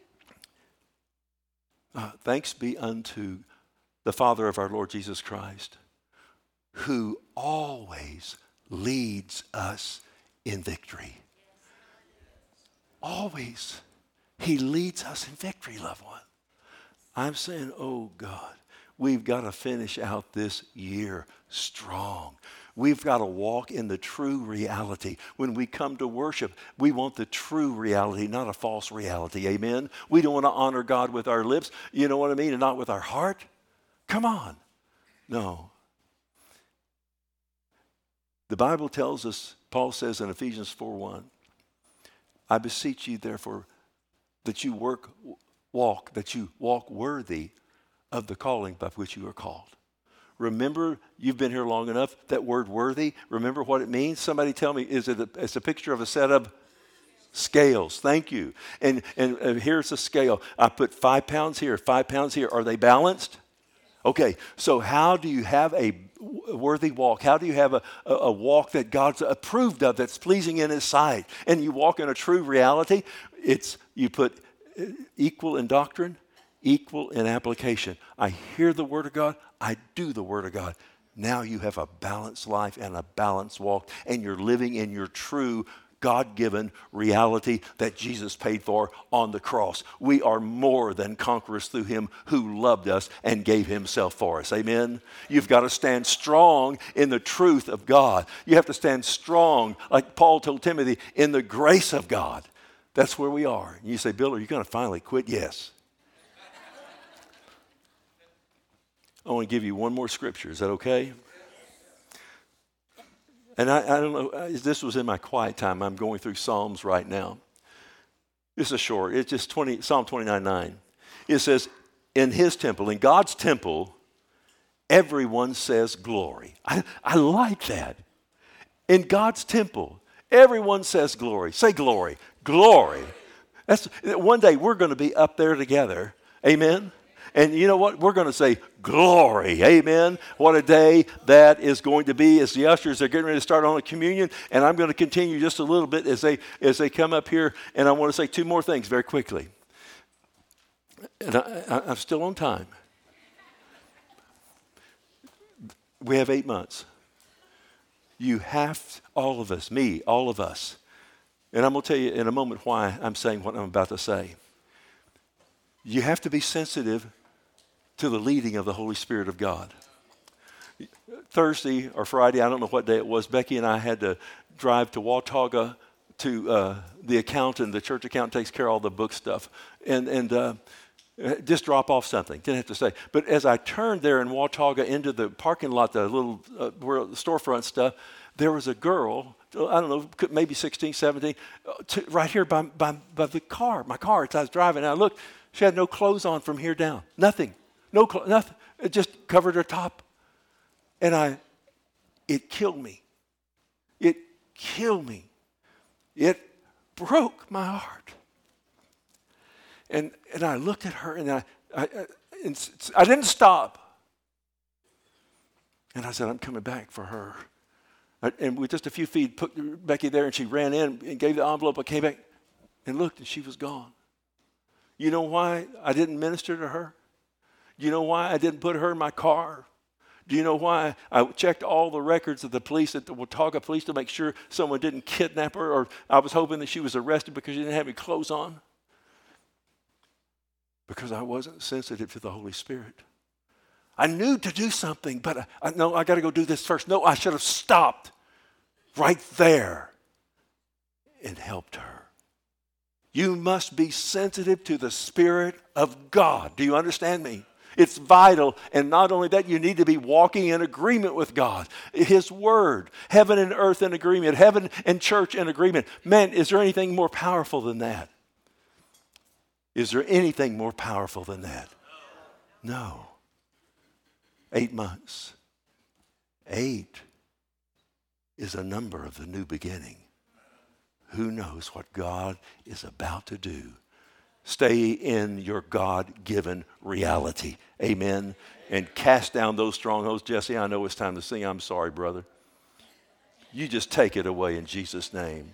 thanks be unto the Father of our Lord Jesus Christ, who always leads us in victory. always, he leads us in victory, loved one. I'm saying, oh God, we've got to finish out this year strong. We've got to walk in the true reality. When we come to worship, we want the true reality, not a false reality. Amen? We don't want to honor God with our lips, you know what I mean, and not with our heart. Come on. No. The Bible tells us, Paul says in Ephesians 4:1, I beseech you therefore that you walk worthy of the calling by which you are called. Remember, you've been here long enough, that word worthy, remember what it means? Somebody tell me, it's a picture of a set of scales. Thank you. And here's a scale. I put 5 pounds here, 5 pounds here. Are they balanced? Okay, so how do you have a worthy walk? How do you have a walk that God's approved of, that's pleasing in his sight? And you walk in a true reality. You put equal in doctrine, equal in application. I hear the word of God, I do the word of God. Now you have a balanced life and a balanced walk, and you're living in your true God-given reality that Jesus paid for on the cross. We are more than conquerors through him who loved us and gave himself for us. Amen? You've got to stand strong in the truth of God. You have to stand strong, like Paul told Timothy, in the grace of God. That's where we are. And you say, Bill, are you going to finally quit? Yes. I want to give you one more scripture. Is that okay? And I don't know, this was in my quiet time. I'm going through Psalms right now. This is short. It's just Psalm 29:9. It says, in his temple, in God's temple, everyone says glory. I like that. In God's temple, everyone says glory. Say glory. Glory. One day we're going to be up there together. Amen? And you know what? We're going to say glory. Amen. What a day that is going to be as the ushers are getting ready to start on a communion. And I'm going to continue just a little bit as they come up here. And I want to say 2 more things very quickly. And I'm still on time. We have 8 months. You have, all of us, me, all of us. And I'm going to tell you in a moment why I'm saying what I'm about to say. You have to be sensitive to the leading of the Holy Spirit of God. Thursday or Friday, I don't know what day it was, Becky and I had to drive to Watauga to the accountant. The church accountant takes care of all the book stuff. And just drop off something. Didn't have to say. But as I turned there in Watauga into the parking lot, the little where the storefront stuff, there was a girl, I don't know, maybe 16, 17, right here by the car, my car. As I was driving, and I looked, she had no clothes on from here down. Nothing. Nothing. It just covered her top. And it killed me. It killed me. It broke my heart. And I looked at her, and I didn't stop. And I said, I'm coming back for her. And with just a few feet, put Becky there, and she ran in and gave the envelope. I came back and looked, and she was gone. You know why I didn't minister to her? Do you know why I didn't put her in my car? Do you know why I checked all the records of the police at the Watauga police to make sure someone didn't kidnap her, or I was hoping that she was arrested because she didn't have any clothes on? Because I wasn't sensitive to the Holy Spirit. I knew to do something, but I got to go do this first. No, I should have stopped right there and helped her. You must be sensitive to the Spirit of God. Do you understand me? It's vital. And not only that, you need to be walking in agreement with God. His Word, heaven and earth in agreement, heaven and church in agreement. Man, is there anything more powerful than that? Is there anything more powerful than that? No. 8 months. 8 is a number of the new beginning. Who knows what God is about to do? Stay in your God-given reality. Amen. And cast down those strongholds. Jesse, I know it's time to sing. I'm sorry, brother. You just take it away in Jesus' name.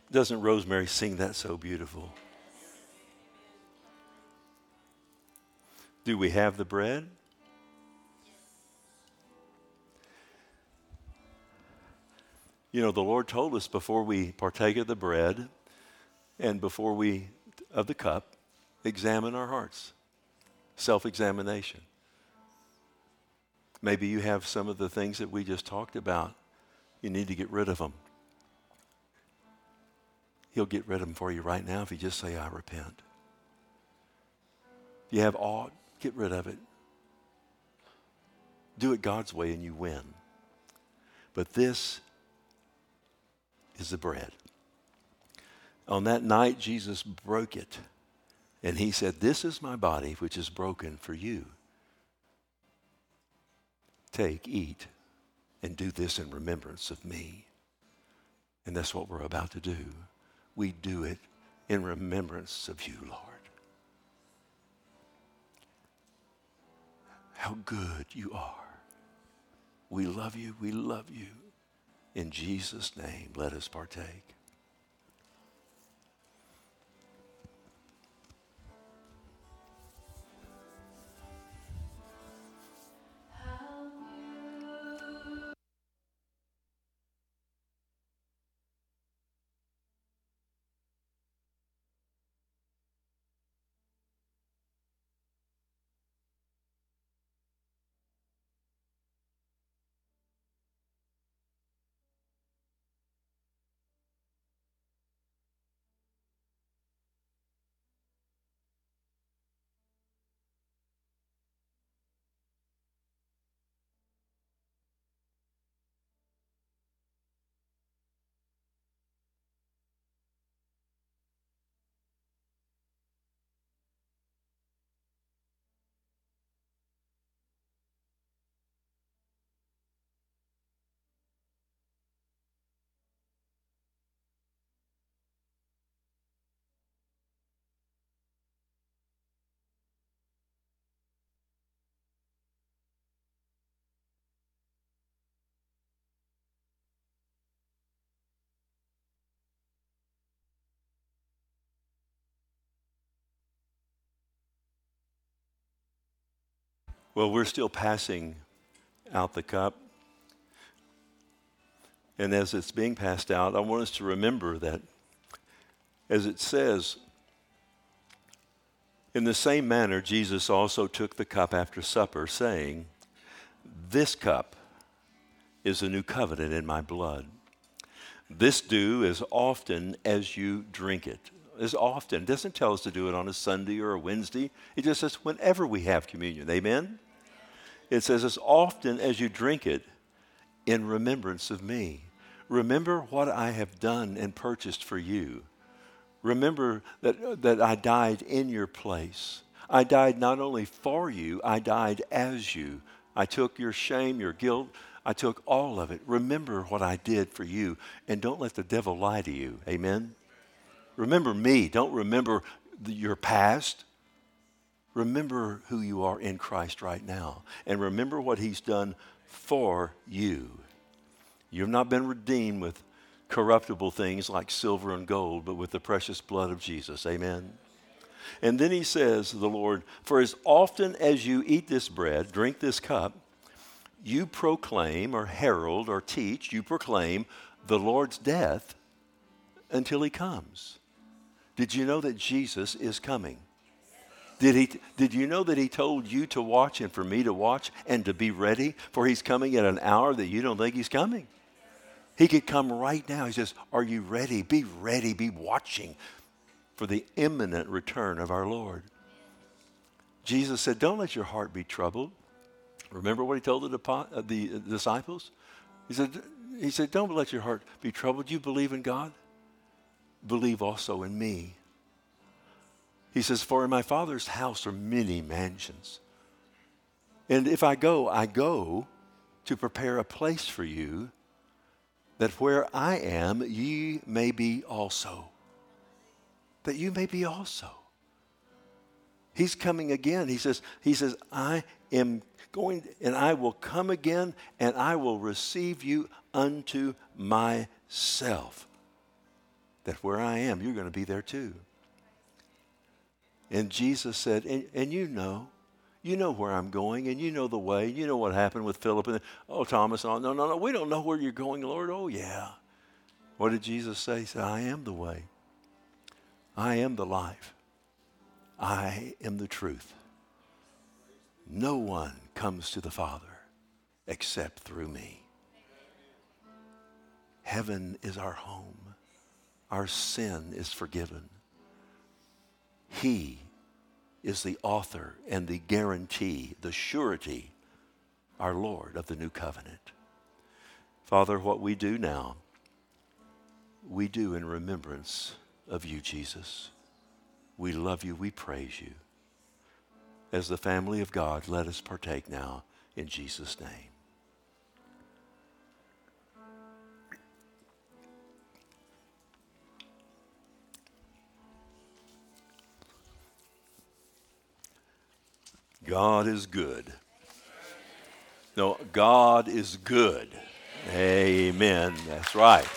Doesn't Rosemary sing that so beautiful? Do we have the bread? You know, the Lord told us before we partake of the bread and before we of the cup, examine our hearts. Self-examination. Maybe you have some of the things that we just talked about. You need to get rid of them. He'll get rid of them for you right now if you just say, I repent. If you have aught, get rid of it. Do it God's way and you win. But this is the bread. On that night, Jesus broke it. And he said, this is my body, which is broken for you. Take, eat, and do this in remembrance of me. And that's what we're about to do. We do it in remembrance of you, Lord. How good you are. We love you. We love you. In Jesus' name, let us partake. Well, we're still passing out the cup. And as it's being passed out, I want us to remember that, as it says, in the same manner, Jesus also took the cup after supper, saying, this cup is a new covenant in my blood. This do as often as you drink it. As often. It doesn't tell us to do it on a Sunday or a Wednesday. It just says whenever we have communion. Amen? It says, as often as you drink it, in remembrance of me. Remember what I have done and purchased for you. Remember that I died in your place. I died not only for you, I died as you. I took your shame, your guilt. I took all of it. Remember what I did for you, and don't let the devil lie to you. Amen? Remember me. Don't remember your past. Remember who you are in Christ right now. And remember what he's done for you. You've not been redeemed with corruptible things like silver and gold, but with the precious blood of Jesus. Amen. And then he says, the Lord, for as often as you eat this bread, drink this cup, you proclaim or herald or teach, you proclaim the Lord's death until he comes. Did you know that Jesus is coming? Did you know that he told you to watch and for me to watch and to be ready? For he's coming at an hour that you don't think he's coming. He could come right now. He says, are you ready? Be ready. Be watching for the imminent return of our Lord. Jesus said, don't let your heart be troubled. Remember what he told the disciples? He said, don't let your heart be troubled. You believe in God? Believe also in me. He says, for in my Father's house are many mansions. And if I go to prepare a place for you, that where I am, ye may be also. That you may be also. He's coming again. He says, I am going, and I will come again, and I will receive you unto myself. that where I am, you're going to be there too. And Jesus said, and you know where I'm going, and you know the way. You know what happened with Philip. And Thomas, no, we don't know where you're going, Lord. Oh, yeah. What did Jesus say? He said, I am the way. I am the life. I am the truth. No one comes to the Father except through me. Heaven is our home. Our sin is forgiven. He is the author and the guarantee, the surety, our Lord of the new covenant. Father, what we do now, we do in remembrance of you, Jesus. We love you. We praise you. As the family of God, let us partake now in Jesus' name. God is good. No, God is good. Amen. That's right.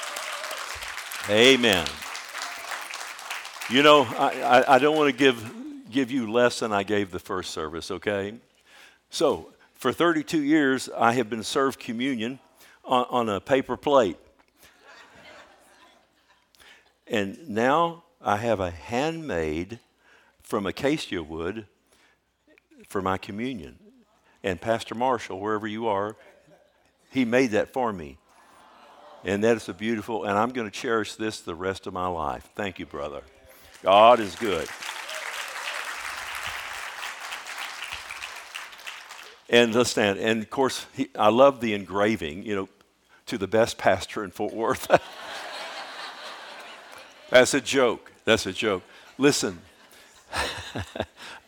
Amen. You know, I don't want to give you less than I gave the first service, okay? So, for 32 years, I have been served communion on a paper plate. And now I have a handmade from acacia wood for my communion. And Pastor Marshall, wherever you are, he made that for me. And that is a beautiful, and I'm going to cherish this the rest of my life. Thank you, brother. God is good. And let's stand. And of course, I love the engraving, to the best pastor in Fort Worth. That's a joke. Listen,